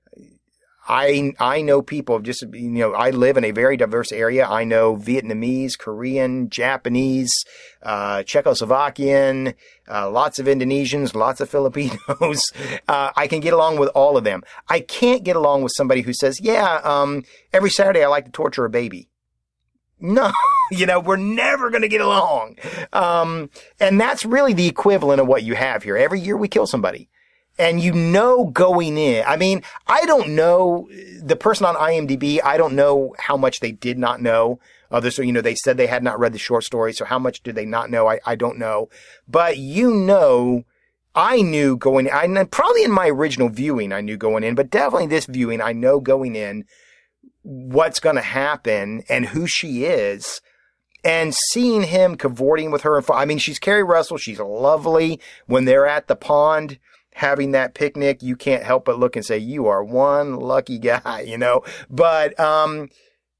Speaker 6: I, I know people just, you know, I live in a very diverse area. I know Vietnamese, Korean, Japanese, uh, Czechoslovakian, uh, lots of Indonesians, lots of Filipinos. Uh, I can get along with all of them. I can't get along with somebody who says, yeah, um, every Saturday I like to torture a baby. No, you know, we're never going to get along. Um, and that's really the equivalent of what you have here. Every year we kill somebody. And you know going in, I mean, I don't know, the person on IMDb, I don't know how much they did not know of this. So, you know, they said they had not read the short story. So how much did they not know? I, I don't know. But you know, I knew going in, I, probably in my original viewing, I knew going in, but definitely this viewing, I know going in what's going to happen and who she is, and seeing him cavorting with her. I mean, she's Carrie Russell. She's lovely. When they're at the pond having that picnic, you can't help but look and say, you are one lucky guy, you know. But um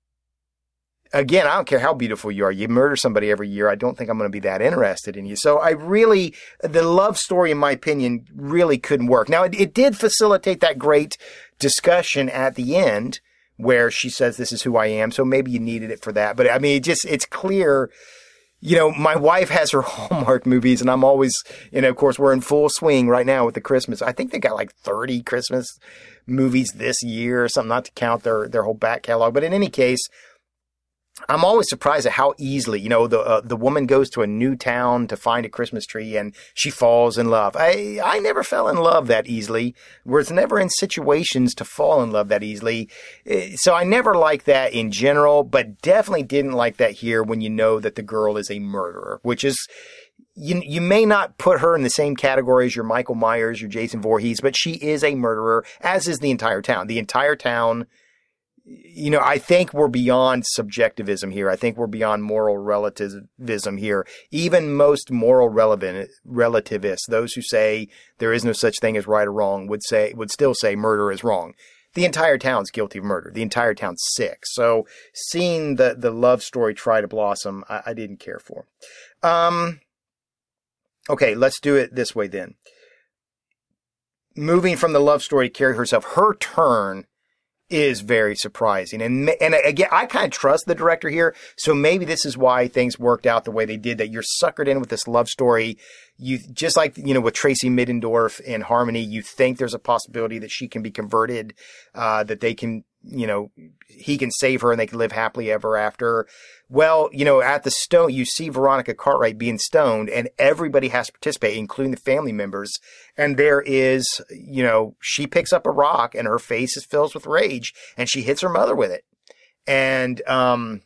Speaker 6: again, I don't care how beautiful you are. You murder somebody every year, I don't think I'm going to be that interested in you. So I really, the love story, in my opinion, really couldn't work. Now, it, it did facilitate that great discussion at the end where she says, this is who I am. So maybe you needed it for that. But I mean, it just, it's clear, you know, my wife has her Hallmark movies, and I'm always, you know, of course, we're in full swing right now with the Christmas. I think they got like thirty Christmas movies this year or something, not to count their, their whole back catalog. But in any case, I'm always surprised at how easily, you know, the uh, the woman goes to a new town to find a Christmas tree and she falls in love. I I never fell in love that easily. Was never in situations to fall in love that easily. So I never liked that in general, but definitely didn't like that here when you know that the girl is a murderer, which is, you you may not put her in the same category as your Michael Myers, your Jason Voorhees, but she is a murderer, as is the entire town. The entire town. You know, I think we're beyond subjectivism here. I think we're beyond moral relativism here. Even most moral relevant relativists, those who say there is no such thing as right or wrong, would say, would still say murder is wrong. The entire town's guilty of murder. The entire town's sick. So seeing the, the love story try to blossom, I, I didn't care for. Um, okay, let's do it this way then. Moving from the love story to Carrie herself, her turn is very surprising. And, and again, I kind of trust the director here. So maybe this is why things worked out the way they did, that you're suckered in with this love story. You, just like, you know, with Tracy Middendorf in Harmony, you think there's a possibility that she can be converted, uh, that they can, you know, he can save her and they can live happily ever after. Well, you know, at the stone, you see Veronica Cartwright being stoned, and everybody has to participate, including the family members. And there is, you know, she picks up a rock and her face is filled with rage, and she hits her mother with it. And, um,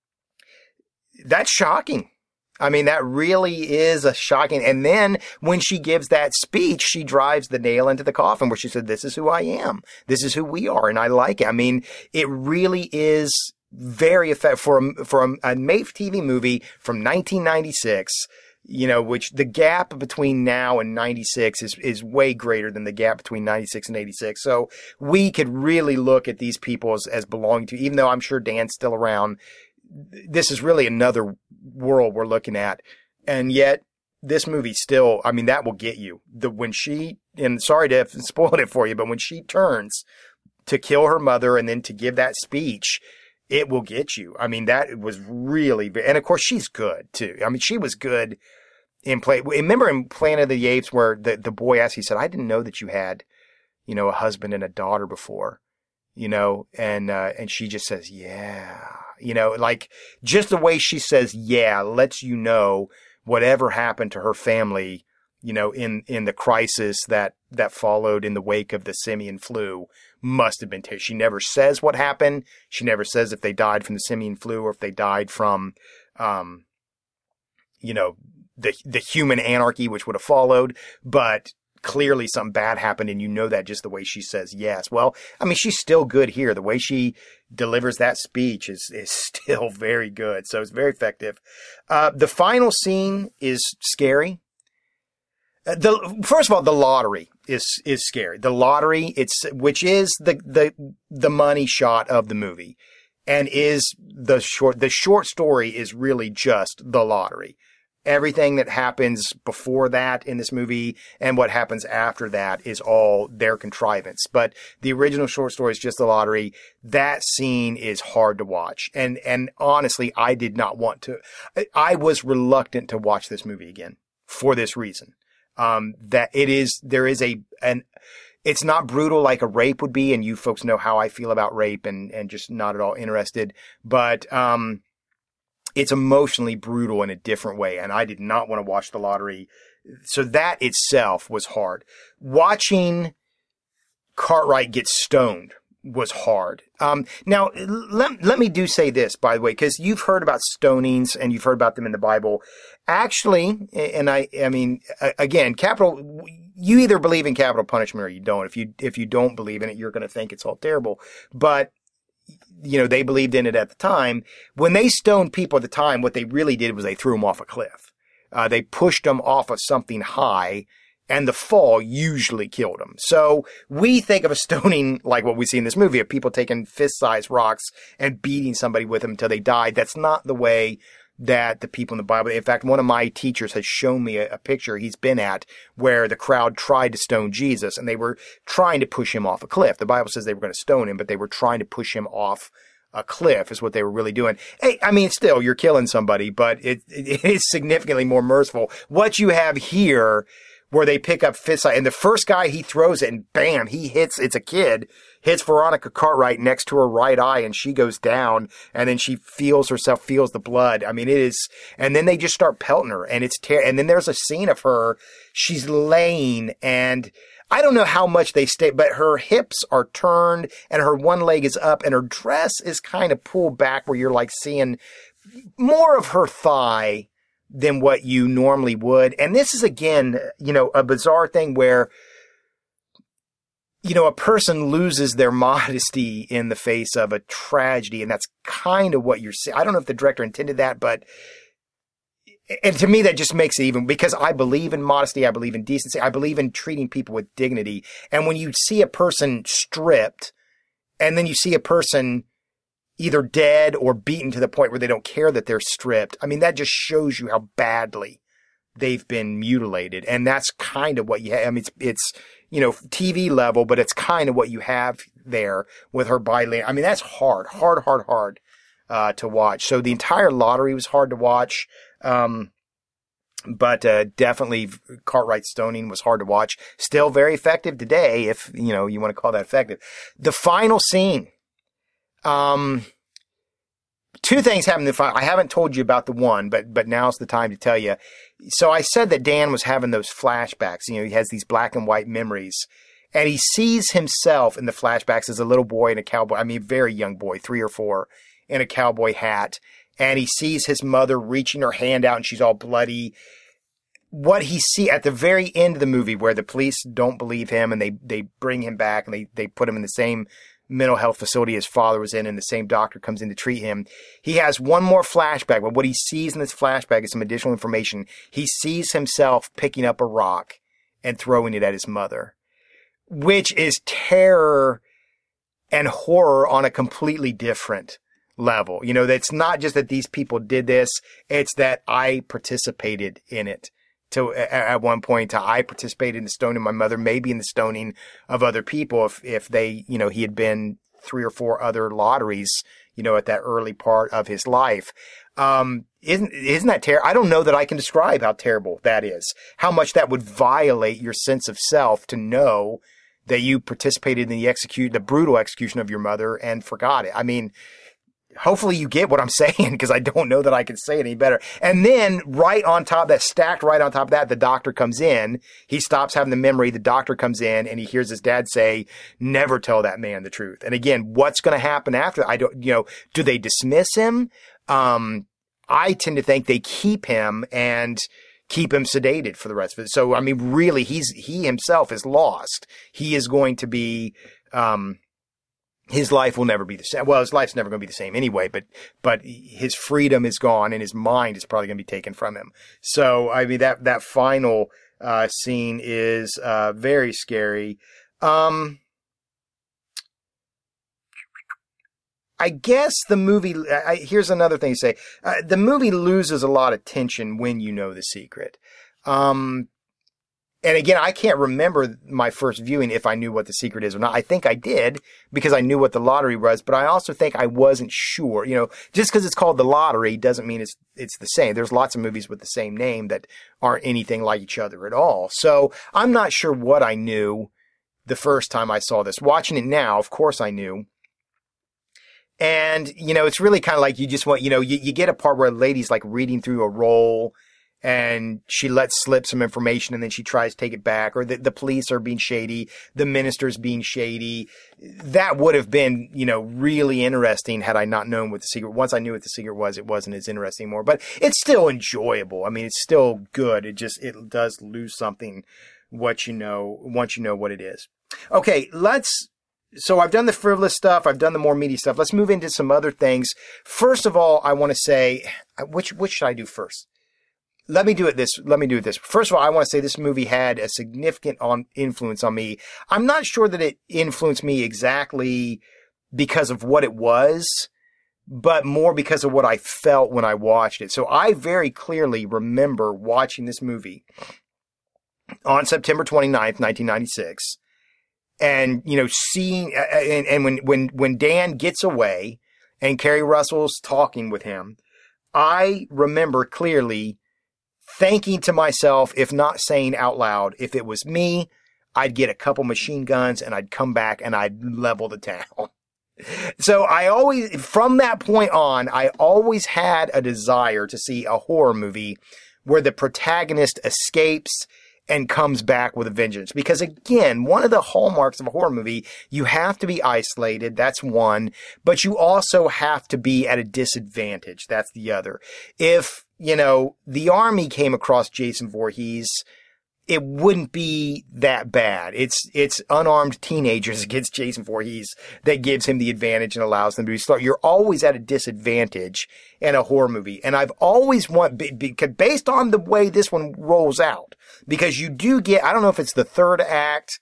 Speaker 6: that's shocking. I mean, that really is a shocking. And then when she gives that speech, she drives the nail into the coffin where she said, this is who I am. This is who we are. And I like it. I mean, it really is very effective for a, for a, a made-for-T V movie from nineteen ninety-six, you know, which the gap between now and ninety-six is, is way greater than the gap between ninety-six and eighty-six. So we could really look at these people as, as belonging to, even though I'm sure Dan's still around, this is really another world we're looking at. And yet this movie still, I mean, that will get you. The, when she, and sorry to have spoiled it for you, but when she turns to kill her mother and then to give that speech, it will get you. I mean, that was really, and of course she's good too. I mean, she was good in play. Remember in Planet of the Apes where the, the boy asked, he said, I didn't know that you had, you know, a husband and a daughter before, you know, and, uh, and she just says, yeah, you know, like just the way she says, yeah, lets you know whatever happened to her family, you know, in, in the crisis that, that followed in the wake of the simian flu must have been terrible. She never says what happened. She never says if they died from the simian flu or if they died from, um, you know, the, the human anarchy, which would have followed, but clearly something bad happened, and you know that just the way she says yes. Well, I mean, she's still good here. The way she delivers that speech is, is still very good. So it's very effective. Uh, the final scene is scary. Uh, the, first of all, the lottery is, is scary. The lottery, it's, which is the, the, the money shot of the movie, and is the short, the short story is really just the lottery. Everything that happens before that in this movie and what happens after that is all their contrivance. But the original short story is just the lottery. That scene is hard to watch. And, and honestly, I did not want to, I was reluctant to watch this movie again for this reason. Um, that it is, there is a, an, it's not brutal like a rape would be. And you folks know how I feel about rape and, and just not at all interested. But, um, it's emotionally brutal in a different way, and I did not want to watch the lottery. So that itself was hard. Watching Cartwright get stoned was hard. Um, now, let, let me do say this, by the way, because you've heard about stonings and you've heard about them in the Bible. Actually, and I, I mean, again, capital, you either believe in capital punishment or you don't. If you, if you don't believe in it, you're going to think it's all terrible. But you know, they believed in it at the time. When they stoned people at the time, what they really did was they threw them off a cliff. Uh, they pushed them off of something high, and the fall usually killed them. So we think of a stoning like what we see in this movie, of people taking fist-sized rocks and beating somebody with them until they died. That's not the way that the people in the Bible, in fact, one of my teachers has shown me a, a picture he's been at where the crowd tried to stone Jesus, and they were trying to push him off a cliff. The Bible says they were going to stone him, but they were trying to push him off a cliff is what they were really doing. Hey, I mean, still, you're killing somebody, but it, it is significantly more merciful. What you have here, where they pick up fist size, and the first guy he throws it, and bam, he hits, it's a kid, hits Veronica Cartwright next to her right eye, and she goes down, and then she feels herself, feels the blood. I mean, it is, and then they just start pelting her, and it's ter- and then there's a scene of her, she's laying, and I don't know how much they stay, but her hips are turned, and her one leg is up, and her dress is kind of pulled back where you're like seeing more of her thigh than what you normally would. And this is, again, you know, a bizarre thing where, you know, a person loses their modesty in the face of a tragedy, and that's kind of what you're seeing. I don't know if the director intended that, but, and to me, that just makes it even, because I believe in modesty, I believe in decency, I believe in treating people with dignity. And when you see a person stripped, and then you see a person either dead or beaten to the point where they don't care that they're stripped, I mean, that just shows you how badly they've been mutilated. And that's kind of what you have. I mean, it's, it's, you know, T V level, but it's kind of what you have there with her body. I mean, that's hard, hard, hard, hard, uh, to watch. So the entire lottery was hard to watch. Um, but, uh, definitely Cartwright stoning was hard to watch. Still very effective today, if, you know, you want to call that effective. The final scene, um, two things happened in the final. I haven't told you about the one, but, but now's the time to tell you. So I said that Dan was having those flashbacks. You know, he has these black and white memories, and he sees himself in the flashbacks as a little boy in a cowboy. I mean, a very young boy, three or four, in a cowboy hat. And he sees his mother reaching her hand out, and she's all bloody. What he see at the very end of the movie, where the police don't believe him, and they, they bring him back, and they, they put him in the same mental health facility his father was in, and the same doctor comes in to treat him. He has one more flashback, but what he sees in this flashback is some additional information. He sees himself picking up a rock and throwing it at his mother, which is terror and horror on a completely different level. You know, that's not just that these people did this, it's that I participated in it. To, at one point, I participated in the stoning of my mother, maybe in the stoning of other people if, if they, you know, he had been three or four other lotteries, you know, at that early part of his life. Um, isn't, isn't that terrible? I don't know that I can describe how terrible that is, how much that would violate your sense of self to know that you participated in the execute, the brutal execution of your mother and forgot it. I mean, hopefully you get what I'm saying, because I don't know that I can say it any better. And then right on top of that, stacked right on top of that, the doctor comes in. He stops having the memory. The doctor comes in and he hears his dad say, never tell that man the truth. And again, what's going to happen after? I don't, you know, do they dismiss him? Um, I tend to think they keep him and keep him sedated for the rest of it. So, I mean, really, he's, he himself is lost. He is going to be, um, his life will never be the same. Well, his life's never going to be the same anyway, but, but his freedom is gone and his mind is probably going to be taken from him. So, I mean, that, that final, uh, scene is, uh, very scary. Um, I guess the movie, I, here's another thing to say. Uh, the movie loses a lot of tension when you know the secret. Um, And again, I can't remember my first viewing if I knew what the secret is or not. I think I did because I knew what the lottery was, but I also think I wasn't sure. You know, just because it's called The Lottery doesn't mean it's it's the same. There's lots of movies with the same name that aren't anything like each other at all. So I'm not sure what I knew the first time I saw this. Watching it now, of course I knew. And, you know, it's really kind of like you just want, you know, you, you get a part where a lady's like reading through a roll and she lets slip some information and then she tries to take it back, or the, the police are being shady, the minister's being shady. That would have been, you know, really interesting had I not known what the secret. Once I knew what the secret was, it wasn't as interesting anymore, but it's still enjoyable. I mean, it's still good. It just, it does lose something what you know, once you know what it is. Okay, let's, so I've done the frivolous stuff. I've done the more meaty stuff. Let's move into some other things. First of all, I want to say, which, which should I do first? Let me do it this, let me do it this. First of all, I want to say this movie had a significant on, influence on me. I'm not sure that it influenced me exactly because of what it was, but more because of what I felt when I watched it. So I very clearly remember watching this movie on September twenty-ninth, nineteen ninety-six. And, you know, seeing, and, and when, when, when Dan gets away and Kerry Russell's talking with him, I remember clearly thinking to myself, if not saying out loud, if it was me, I'd get a couple machine guns and I'd come back and I'd level the town. So I always, from that point on, I always had a desire to see a horror movie where the protagonist escapes and comes back with a vengeance. Because again, one of the hallmarks of a horror movie, you have to be isolated. That's one. But you also have to be at a disadvantage. That's the other. If, you know, the army came across Jason Voorhees, it wouldn't be that bad. It's, it's unarmed teenagers against Jason Voorhees that gives him the advantage and allows them to start. You're always at a disadvantage in a horror movie. And I've always want, because based on the way this one rolls out, because you do get, I don't know if it's the third act.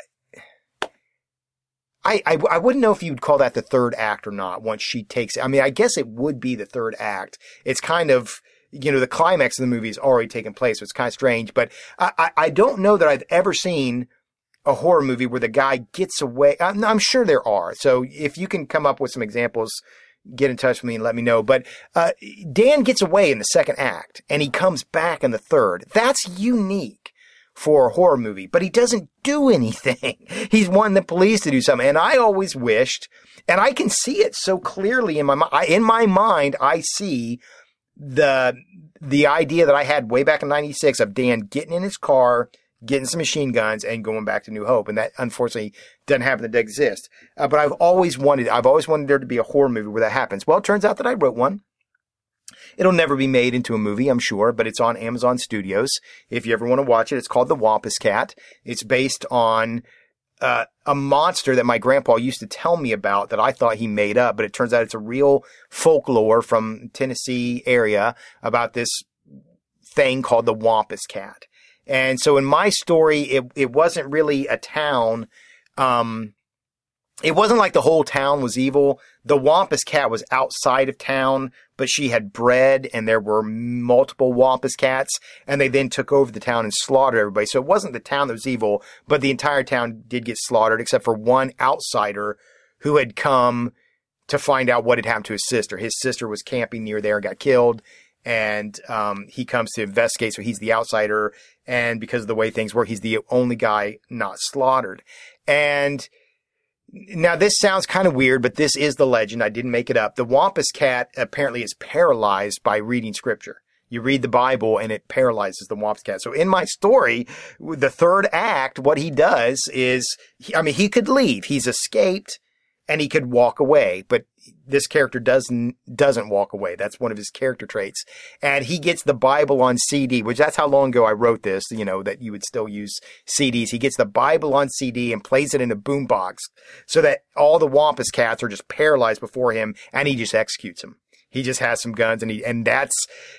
Speaker 6: I, I, I wouldn't know if you'd call that the third act or not once she takes it. I mean, I guess it would be the third act. It's kind of, you know, the climax of the movie has already taken place, so it's kind of strange. But I, I, I don't know that I've ever seen a horror movie where the guy gets away. I'm, I'm sure there are. So if you can come up with some examples, get in touch with me and let me know. But uh, Dan gets away in the second act, and he comes back in the third. That's unique for a horror movie, but he doesn't do anything. He's wanting the police to do something. And I always wished, and I can see it so clearly in my mind. In my mind, I see the the idea that I had way back in ninety-six of Dan getting in his car, getting some machine guns, and going back to New Hope. And that, unfortunately, doesn't happen to exist. Uh, but I've always wanted, I've always wanted there to be a horror movie where that happens. Well, it turns out that I wrote one. It'll never be made into a movie, I'm sure, but it's on Amazon Studios. If you ever want to watch it, it's called The Wampus Cat. It's based on uh, a monster that my grandpa used to tell me about that I thought he made up, but it turns out it's a real folklore from Tennessee area about this thing called the Wampus Cat. And so in my story, it, it wasn't really a town. Um, it wasn't like the whole town was evil. The Wampus Cat was outside of town, but she had bred and there were multiple Wampus Cats, and they then took over the town and slaughtered everybody. So it wasn't the town that was evil, but the entire town did get slaughtered except for one outsider who had come to find out what had happened to his sister. His sister was camping near there and got killed. And, um, he comes to investigate. So he's the outsider. And because of the way things work, he's the only guy not slaughtered. And Now, this sounds kind of weird, but this is the legend. I didn't make it up. The Wampus Cat apparently is paralyzed by reading scripture. You read the Bible and it paralyzes the Wampus Cat. So in my story, the third act, what he does is, I mean, he could leave. He's escaped and he could walk away, but this character doesn't, doesn't walk away. That's one of his character traits. And he gets the Bible on C D, which that's how long ago I wrote this, you know, that you would still use C Ds. He gets the Bible on C D and plays it in a boombox so that all the Wampus Cats are just paralyzed before him and he just executes them. He just has some guns and he, and that's,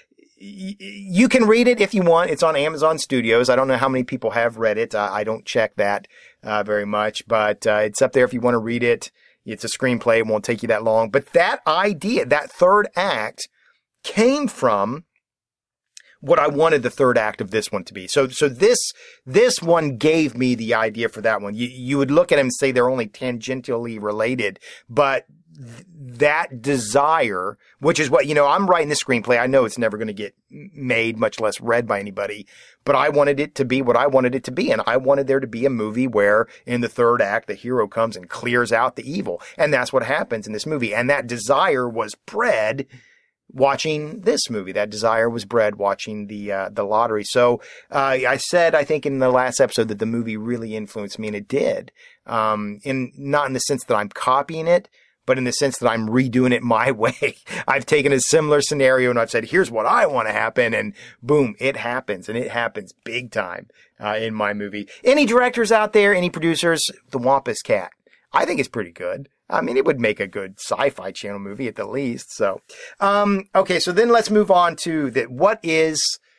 Speaker 6: you can read it if you want. It's on Amazon Studios. I don't know how many people have read it. Uh, I don't check that, uh, very much, but, uh, it's up there if you want to read it. It's a screenplay. It won't take you that long. But that idea, that third act came from what I wanted the third act of this one to be. So, so this, this one gave me the idea for that one. You, you would look at him and say they're only tangentially related, but th- that desire, which is what, you know, I'm writing this screenplay. I know it's never going to get made, much less read by anybody, but I wanted it to be what I wanted it to be. And I wanted there to be a movie where in the third act, the hero comes and clears out the evil. And that's what happens in this movie. And that desire was bred watching this movie. That desire was bred watching the, uh, the lottery. So, uh, I said, I think in the last episode that the movie really influenced me, and it did. Um, in, not in the sense that I'm copying it, but in the sense that I'm redoing it my way. I've taken a similar scenario and I've said, here's what I want to happen. And boom, it happens. And it happens big time, uh, in my movie. Any directors out there, any producers, The Wampus Cat, I think it's pretty good. I mean, it would make a good sci-fi channel movie at the least. So, um, okay. So then let's move on to that. What is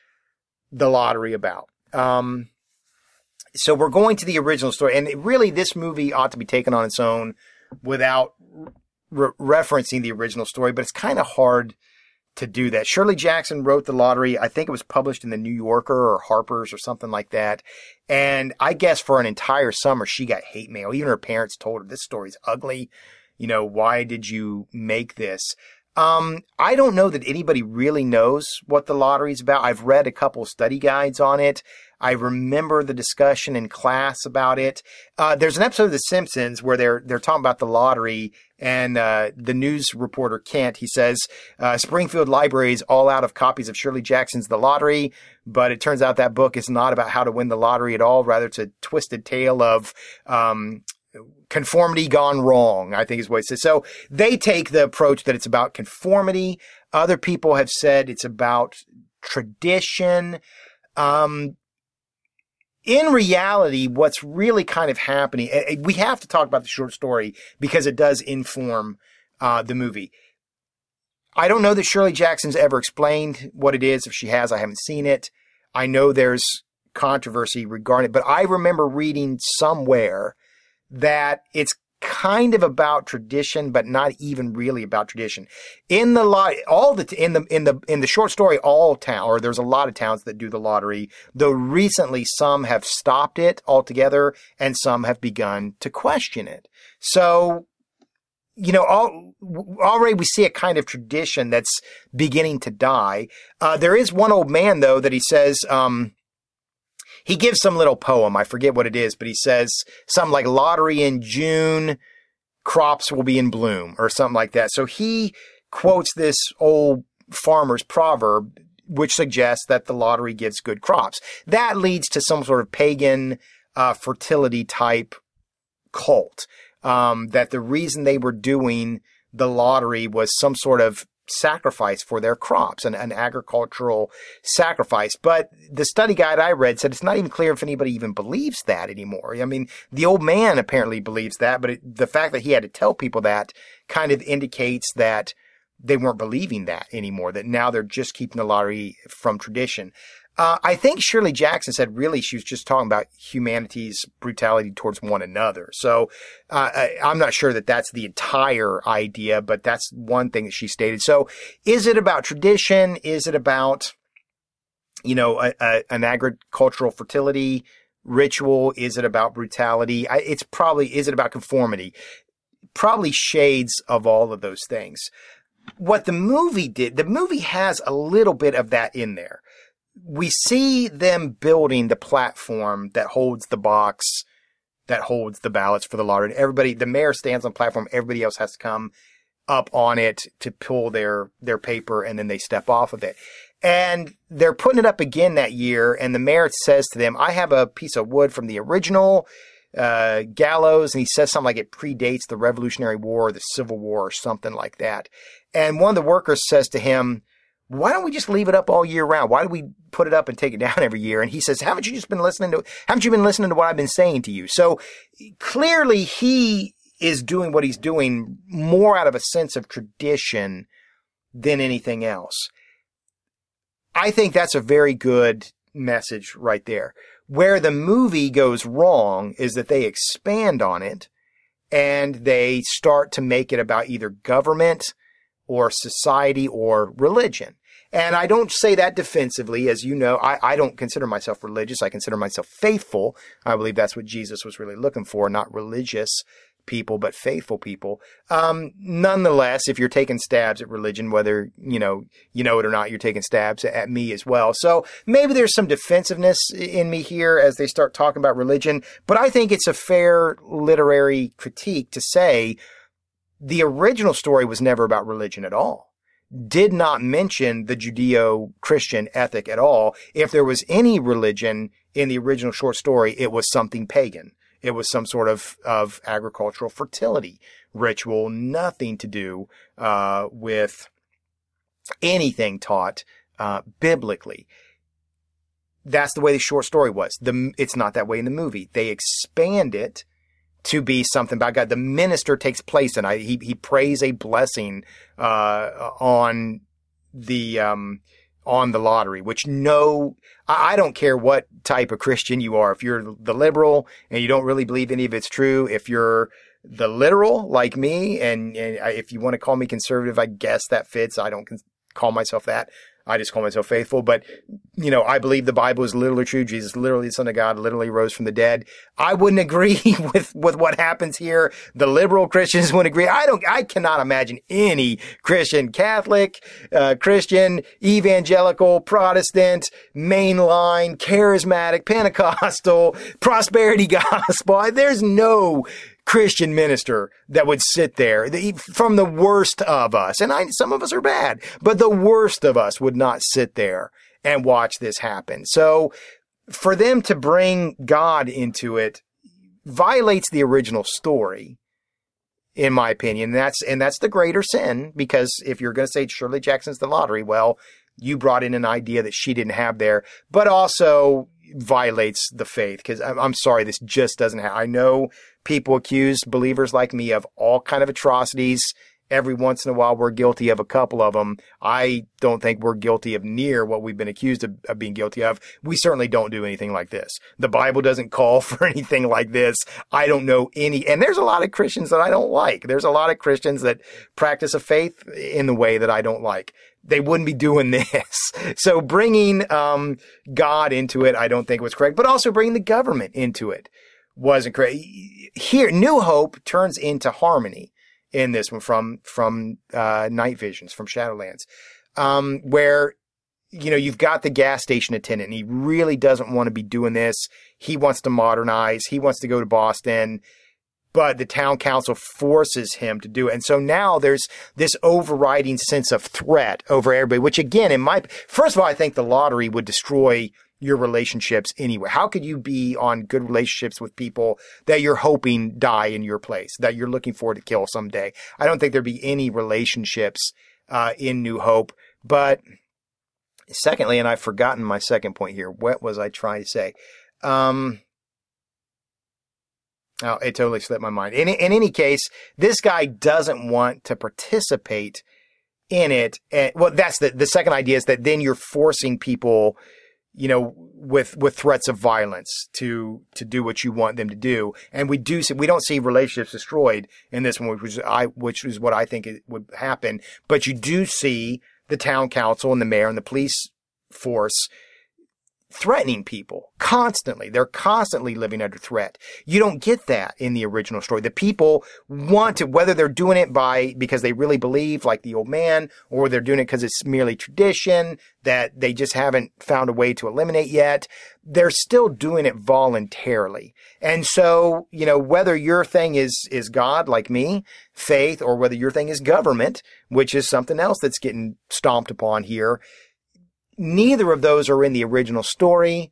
Speaker 6: the lottery about? Um, so we're going to the original story, and really this movie ought to be taken on its own without re- referencing the original story, but it's kind of hard to do that. Shirley Jackson wrote The Lottery. I think it was published in the New Yorker or Harper's or something like that. And I guess for an entire summer, she got hate mail. Even her parents told her, this story's ugly. You know, why did you make this? Um, I don't know that anybody really knows what The Lottery's about. I've read a couple of study guides on it. I remember the discussion in class about it. Uh, there's an episode of The Simpsons where they're, they're talking about the lottery, and, uh, the news reporter Kent, he says, uh, Springfield Library is all out of copies of Shirley Jackson's The Lottery, but it turns out that book is not about how to win the lottery at all. Rather, it's a twisted tale of, um, conformity gone wrong, I think is what it says. So they take the approach that it's about conformity. Other people have said it's about tradition. Um, In reality, what's really kind of happening, we have to talk about the short story because it does inform uh, the movie. I don't know that Shirley Jackson's ever explained what it is. If she has, I haven't seen it. I know there's controversy regarding it, but I remember reading somewhere that it's kind of about tradition, but not even really about tradition. In the lot, all the, in the, in the, in the short story, all town, or there's a lot of towns that do the lottery, though recently some have stopped it altogether and some have begun to question it. So, you know, all, already we see a kind of tradition that's beginning to die. Uh, there is one old man though that he says, um, he gives some little poem. I forget what it is, but he says something like lottery in June, crops will be in bloom or something like that. So he quotes this old farmer's proverb, which suggests that the lottery gives good crops. That leads to some sort of pagan, uh, fertility type cult. Um, that the reason they were doing the lottery was some sort of sacrifice for their crops, an, an agricultural sacrifice. But the study guide I read said it's not even clear if anybody even believes that anymore. I mean, the old man apparently believes that, but it, the fact that he had to tell people that kind of indicates that they weren't believing that anymore, that now they're just keeping the lottery from tradition. Uh, I think Shirley Jackson said really she was just talking about humanity's brutality towards one another. So, uh, I, I'm not sure that that's the entire idea, but that's one thing that she stated. So is it about tradition? Is it about, you know, a, a, an agricultural fertility ritual? Is it about brutality? I, it's probably, is it about conformity? Probably shades of all of those things. What the movie did, the movie has a little bit of that in there. We see them building the platform that holds the box that holds the ballots for the lottery. And everybody, the mayor stands on the platform. Everybody else has to come up on it to pull their, their paper, and then they step off of it. And they're putting it up again that year, and the mayor says to them, I have a piece of wood from the original uh, gallows, and he says something like it predates the Revolutionary War or the Civil War or something like that. And one of the workers says to him, why don't we just leave it up all year round? Why do we put it up and take it down every year? And he says, haven't you just been listening to, haven't you been listening to what I've been saying to you? So clearly he is doing what he's doing more out of a sense of tradition than anything else. I think that's a very good message right there. Where the movie goes wrong is that they expand on it and they start to make it about either government or society or religion. And I don't say that defensively. As you know, I, I don't consider myself religious. I consider myself faithful. I believe that's what Jesus was really looking for, not religious people, but faithful people. Um, nonetheless, if you're taking stabs at religion, whether, you know, you know it or not, you're taking stabs at me as well. So maybe there's some defensiveness in me here as they start talking about religion, but I think it's a fair literary critique to say the original story was never about religion at all. Did not mention the Judeo-Christian ethic at all. If there was any religion in the original short story, it was something pagan. It was some sort of, of agricultural fertility ritual, nothing to do uh, with anything taught uh, biblically. That's the way the short story was. The, it's not that way in the movie. They expand it to be something about God. The minister takes place, and I, he he prays a blessing uh, on the um, on the lottery. Which no, I, I don't care what type of Christian you are. If you're the liberal and you don't really believe any of it's true, if you're the literal like me, and, and I, if you want to call me conservative, I guess that fits. I don't con- call myself that. I just call myself faithful, but, you know, I believe the Bible is literally true. Jesus, literally the Son of God, literally rose from the dead. I wouldn't agree with, with what happens here. The liberal Christians wouldn't agree. I don't, I cannot imagine any Christian, Catholic, uh, Christian, evangelical, Protestant, mainline, charismatic, Pentecostal, prosperity gospel. There's no Christian minister that would sit there the, from the worst of us. And I, some of us are bad, but the worst of us would not sit there and watch this happen. So for them to bring God into it violates the original story, in my opinion. And that's, and that's the greater sin, because if you're going to say Shirley Jackson's the lottery, well, you brought in an idea that she didn't have there, but also violates the faith. Because I'm, I'm sorry, this just doesn't have. I know people accuse believers like me of all kind of atrocities. Every once in a while, we're guilty of a couple of them. I don't think we're guilty of near what we've been accused of, of being guilty of. We certainly don't do anything like this. The Bible doesn't call for anything like this. I don't know any, and there's a lot of Christians that I don't like. There's a lot of Christians that practice a faith in the way that I don't like. They wouldn't be doing this. So bringing um, God into it, I don't think was correct, but also bringing the government into it wasn't correct. Here, New Hope turns into Harmony in this one from, from, uh, Night Visions, from Shadowlands, um, where, you know, you've got the gas station attendant, and he really doesn't want to be doing this. He wants to modernize. He wants to go to Boston, but the town council forces him to do it. And so now there's this overriding sense of threat over everybody, which again, in my, first of all, I think the lottery would destroy your relationships anyway. How could you be on good relationships with people that you're hoping die in your place, that you're looking forward to kill someday? I don't think there'd be any relationships uh, in New Hope. But secondly, and I've forgotten my second point here. What was I trying to say? Um, oh, it totally slipped my mind. In, in any case, this guy doesn't want to participate in it. And, well, that's the, the second idea, is that then you're forcing people, you know, with, with threats of violence to, to do what you want them to do. And we do see, we don't see relationships destroyed in this one, which is I, which is what I think it would happen. But you do see the town council and the mayor and the police force threatening people constantly. They're constantly living under threat. You don't get that in the original story. The people want to, whether they're doing it by, because they really believe, like the old man, or they're doing it because it's merely tradition that they just haven't found a way to eliminate yet, they're still doing it voluntarily. And so, you know, whether your thing is, is God, like me, faith, or whether your thing is government, which is something else that's getting stomped upon here, neither of those are in the original story.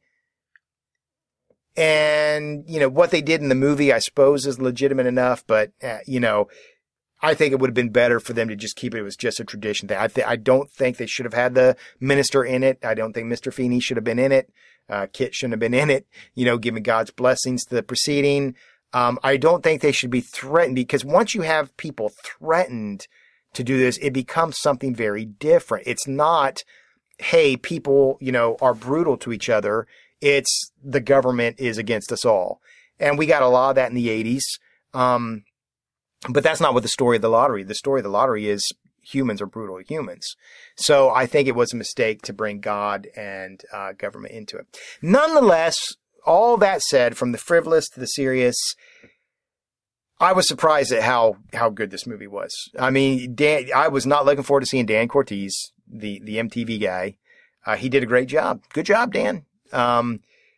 Speaker 6: And, you know, what they did in the movie, I suppose, is legitimate enough, but, uh, you know, I think it would have been better for them to just keep it. It was just a tradition thing. I, th- I don't think they should have had the minister in it. I don't think Mister Feeney should have been in it. Uh, Kit shouldn't have been in it, you know, giving God's blessings to the proceeding. Um, I don't think they should be threatened, because once you have people threatened to do this, it becomes something very different. It's not, hey, people, you know, are brutal to each other. It's the government is against us all. And we got a lot of that in the eighties. Um, but that's not what the story of the lottery. The story of the lottery is humans are brutal humans. So I think it was a mistake to bring God and uh, government into it. Nonetheless, all that said, from the frivolous to the serious, I was surprised at how, how good this movie was. I mean, Dan, I was not looking forward to seeing Dan Cortese, the, the M T V guy. Uh, he did a great job. Good job, Dan. Um,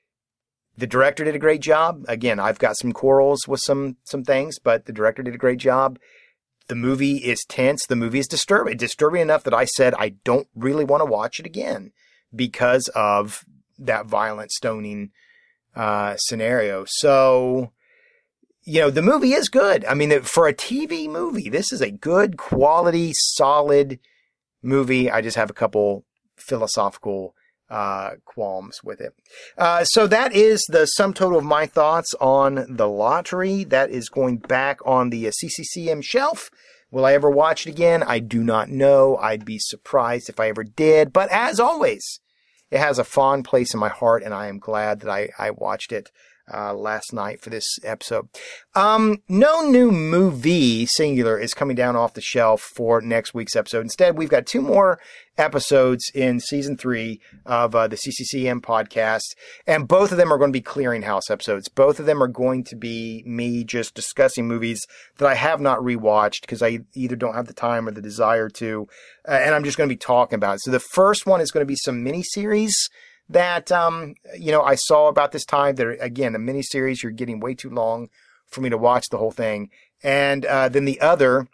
Speaker 6: the director did a great job. Again, I've got some quarrels with some, some things, but the director did a great job. The movie is tense. The movie is disturbing. Disturbing enough that I said I don't really want to watch it again because of that violent stoning uh, scenario. So, you know, the movie is good. I mean, for a T V movie, this is a good, quality, solid movie. I just have a couple philosophical uh qualms with it. Uh so that is the sum total of my thoughts on the lottery. That is going back on the uh, C C C M shelf. Will I ever watch it again? I do not know. I'd be surprised if I ever did. But as always, it has a fond place in my heart, and I am glad that I, I watched it uh last night for this episode. Um, no new movie, singular, is coming down off the shelf for next week's episode. Instead, we've got two more episodes in season three of uh, the C C C M podcast, and both of them are going to be clearinghouse episodes. Both of them are going to be me just discussing movies that I have not rewatched because I either don't have the time or the desire to, uh, and I'm just going to be talking about it. So the first one is going to be some miniseries that, um, you know, I saw about this time. That, again, a miniseries, you're getting way too long for me to watch the whole thing. And uh, then the other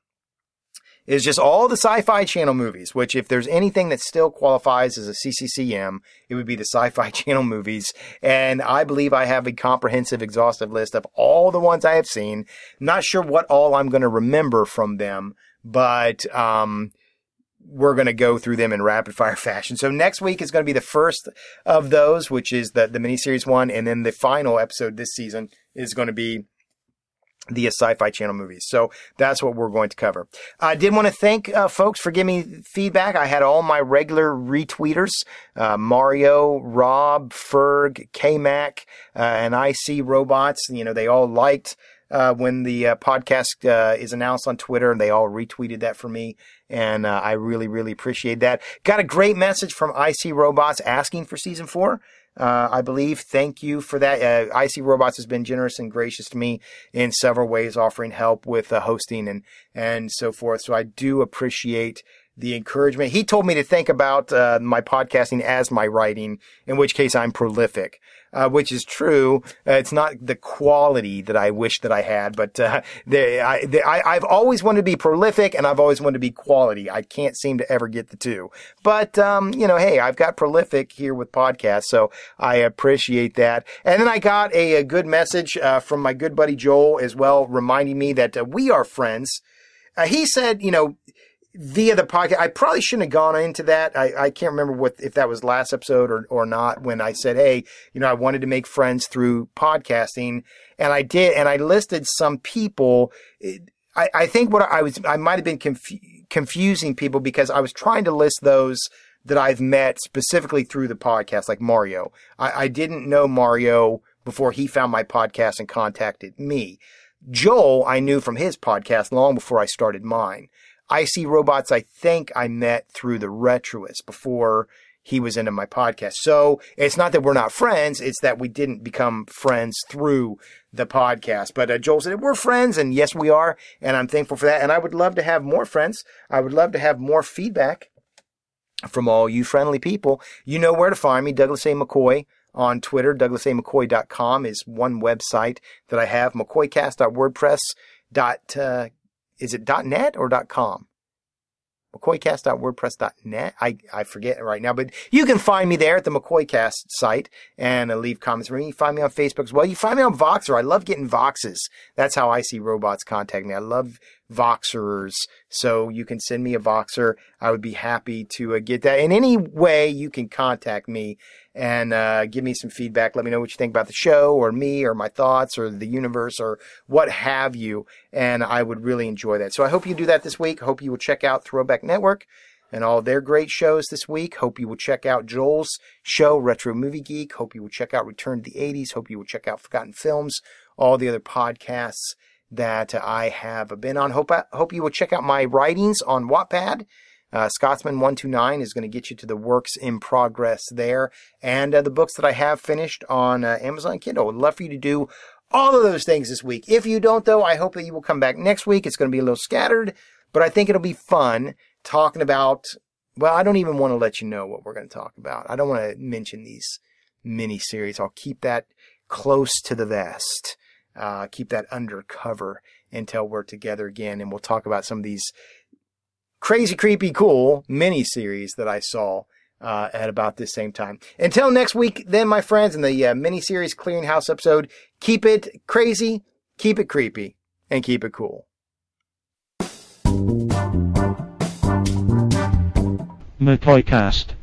Speaker 6: is just all the Sci-Fi Channel movies, which if there's anything that still qualifies as a C C C M, it would be the Sci-Fi Channel movies. And I believe I have a comprehensive, exhaustive list of all the ones I have seen. Not sure what all I'm going to remember from them, but um we're going to go through them in rapid fire fashion. So next week is going to be the first of those, which is the, the miniseries one. And then the final episode this season is going to be the Sci-Fi Channel movies. So that's what we're going to cover. I did want to thank uh, folks for giving me feedback. I had all my regular retweeters, uh, Mario, Rob, Ferg, K-Mac, uh, and I C Robots. You know, they all liked Uh, when the uh, podcast uh, is announced on Twitter, and they all retweeted that for me, and uh, I really, really appreciate that. Got a great message from I C Robots asking for season four. Uh, I believe. Thank you for that. Uh, I C Robots has been generous and gracious to me in several ways, offering help with uh, hosting and and so forth. So I do appreciate the encouragement. He told me to think about uh, my podcasting as my writing, in which case I'm prolific, uh, which is true. Uh, it's not the quality that I wish that I had, but uh, they, I, they, I, I've always wanted to be prolific, and I've always wanted to be quality. I can't seem to ever get the two. But, um, you know, hey, I've got prolific here with podcasts, so I appreciate that. And then I got a, a good message uh, from my good buddy Joel as well, reminding me that uh, we are friends. Uh, he said, you know, via the podcast, I probably shouldn't have gone into that. I, I can't remember what, if that was last episode or, or not, when I said, hey, you know, I wanted to make friends through podcasting, and I did, and I listed some people. I, I think what I was, I might have been confu- confusing people because I was trying to list those that I've met specifically through the podcast, like Mario. I, I didn't know Mario before he found my podcast and contacted me. Joel, I knew from his podcast long before I started mine. I C Robots, I think I met through the Retroist before he was into my podcast. So it's not that we're not friends. It's that we didn't become friends through the podcast. But uh, Joel said, we're friends. And yes, we are. And I'm thankful for that. And I would love to have more friends. I would love to have more feedback from all you friendly people. You know where to find me, Douglas A. McCoy on Twitter. Douglas A McCoy dot com is one website that I have. McCoycast dot wordpress dot, uh, is it .net or .com? McCoycast dot wordpress dot net. I, I forget it right now, but you can find me there at the McCoycast site and uh, leave comments for me. You find me on Facebook as well. You find me on Voxer. I love getting Voxes. That's how I see robots contact me. I love Voxers. So you can send me a Voxer. I would be happy to uh, get that. In any way you can contact me and uh, give me some feedback. Let me know what you think about the show or me or my thoughts or the universe or what have you. And I would really enjoy that. So I hope you do that this week. I hope you will check out Throwback Network and all their great shows this week. Hope you will check out Joel's show, Retro Movie Geek. Hope you will check out Return to the eighties. Hope you will check out Forgotten Films, all the other podcasts that I have been on. Hope I, hope you will check out my writings on Wattpad. Uh, Scotsman one two nine is going to get you to the works in progress there. And uh, the books that I have finished on uh, Amazon Kindle. I'd love for you to do all of those things this week. If you don't, though, I hope that you will come back next week. It's going to be a little scattered, but I think it'll be fun talking about, well, I don't even want to let you know what we're going to talk about. I don't want to mention these mini-series. I'll keep that close to the vest. Uh, keep that undercover until we're together again, and we'll talk about some of these crazy, creepy, cool mini-series that I saw uh, at about this same time. Until next week, then, my friends, in the uh, mini-series Clearinghouse episode, keep it crazy, keep it creepy, and keep it cool.
Speaker 7: McCoycast.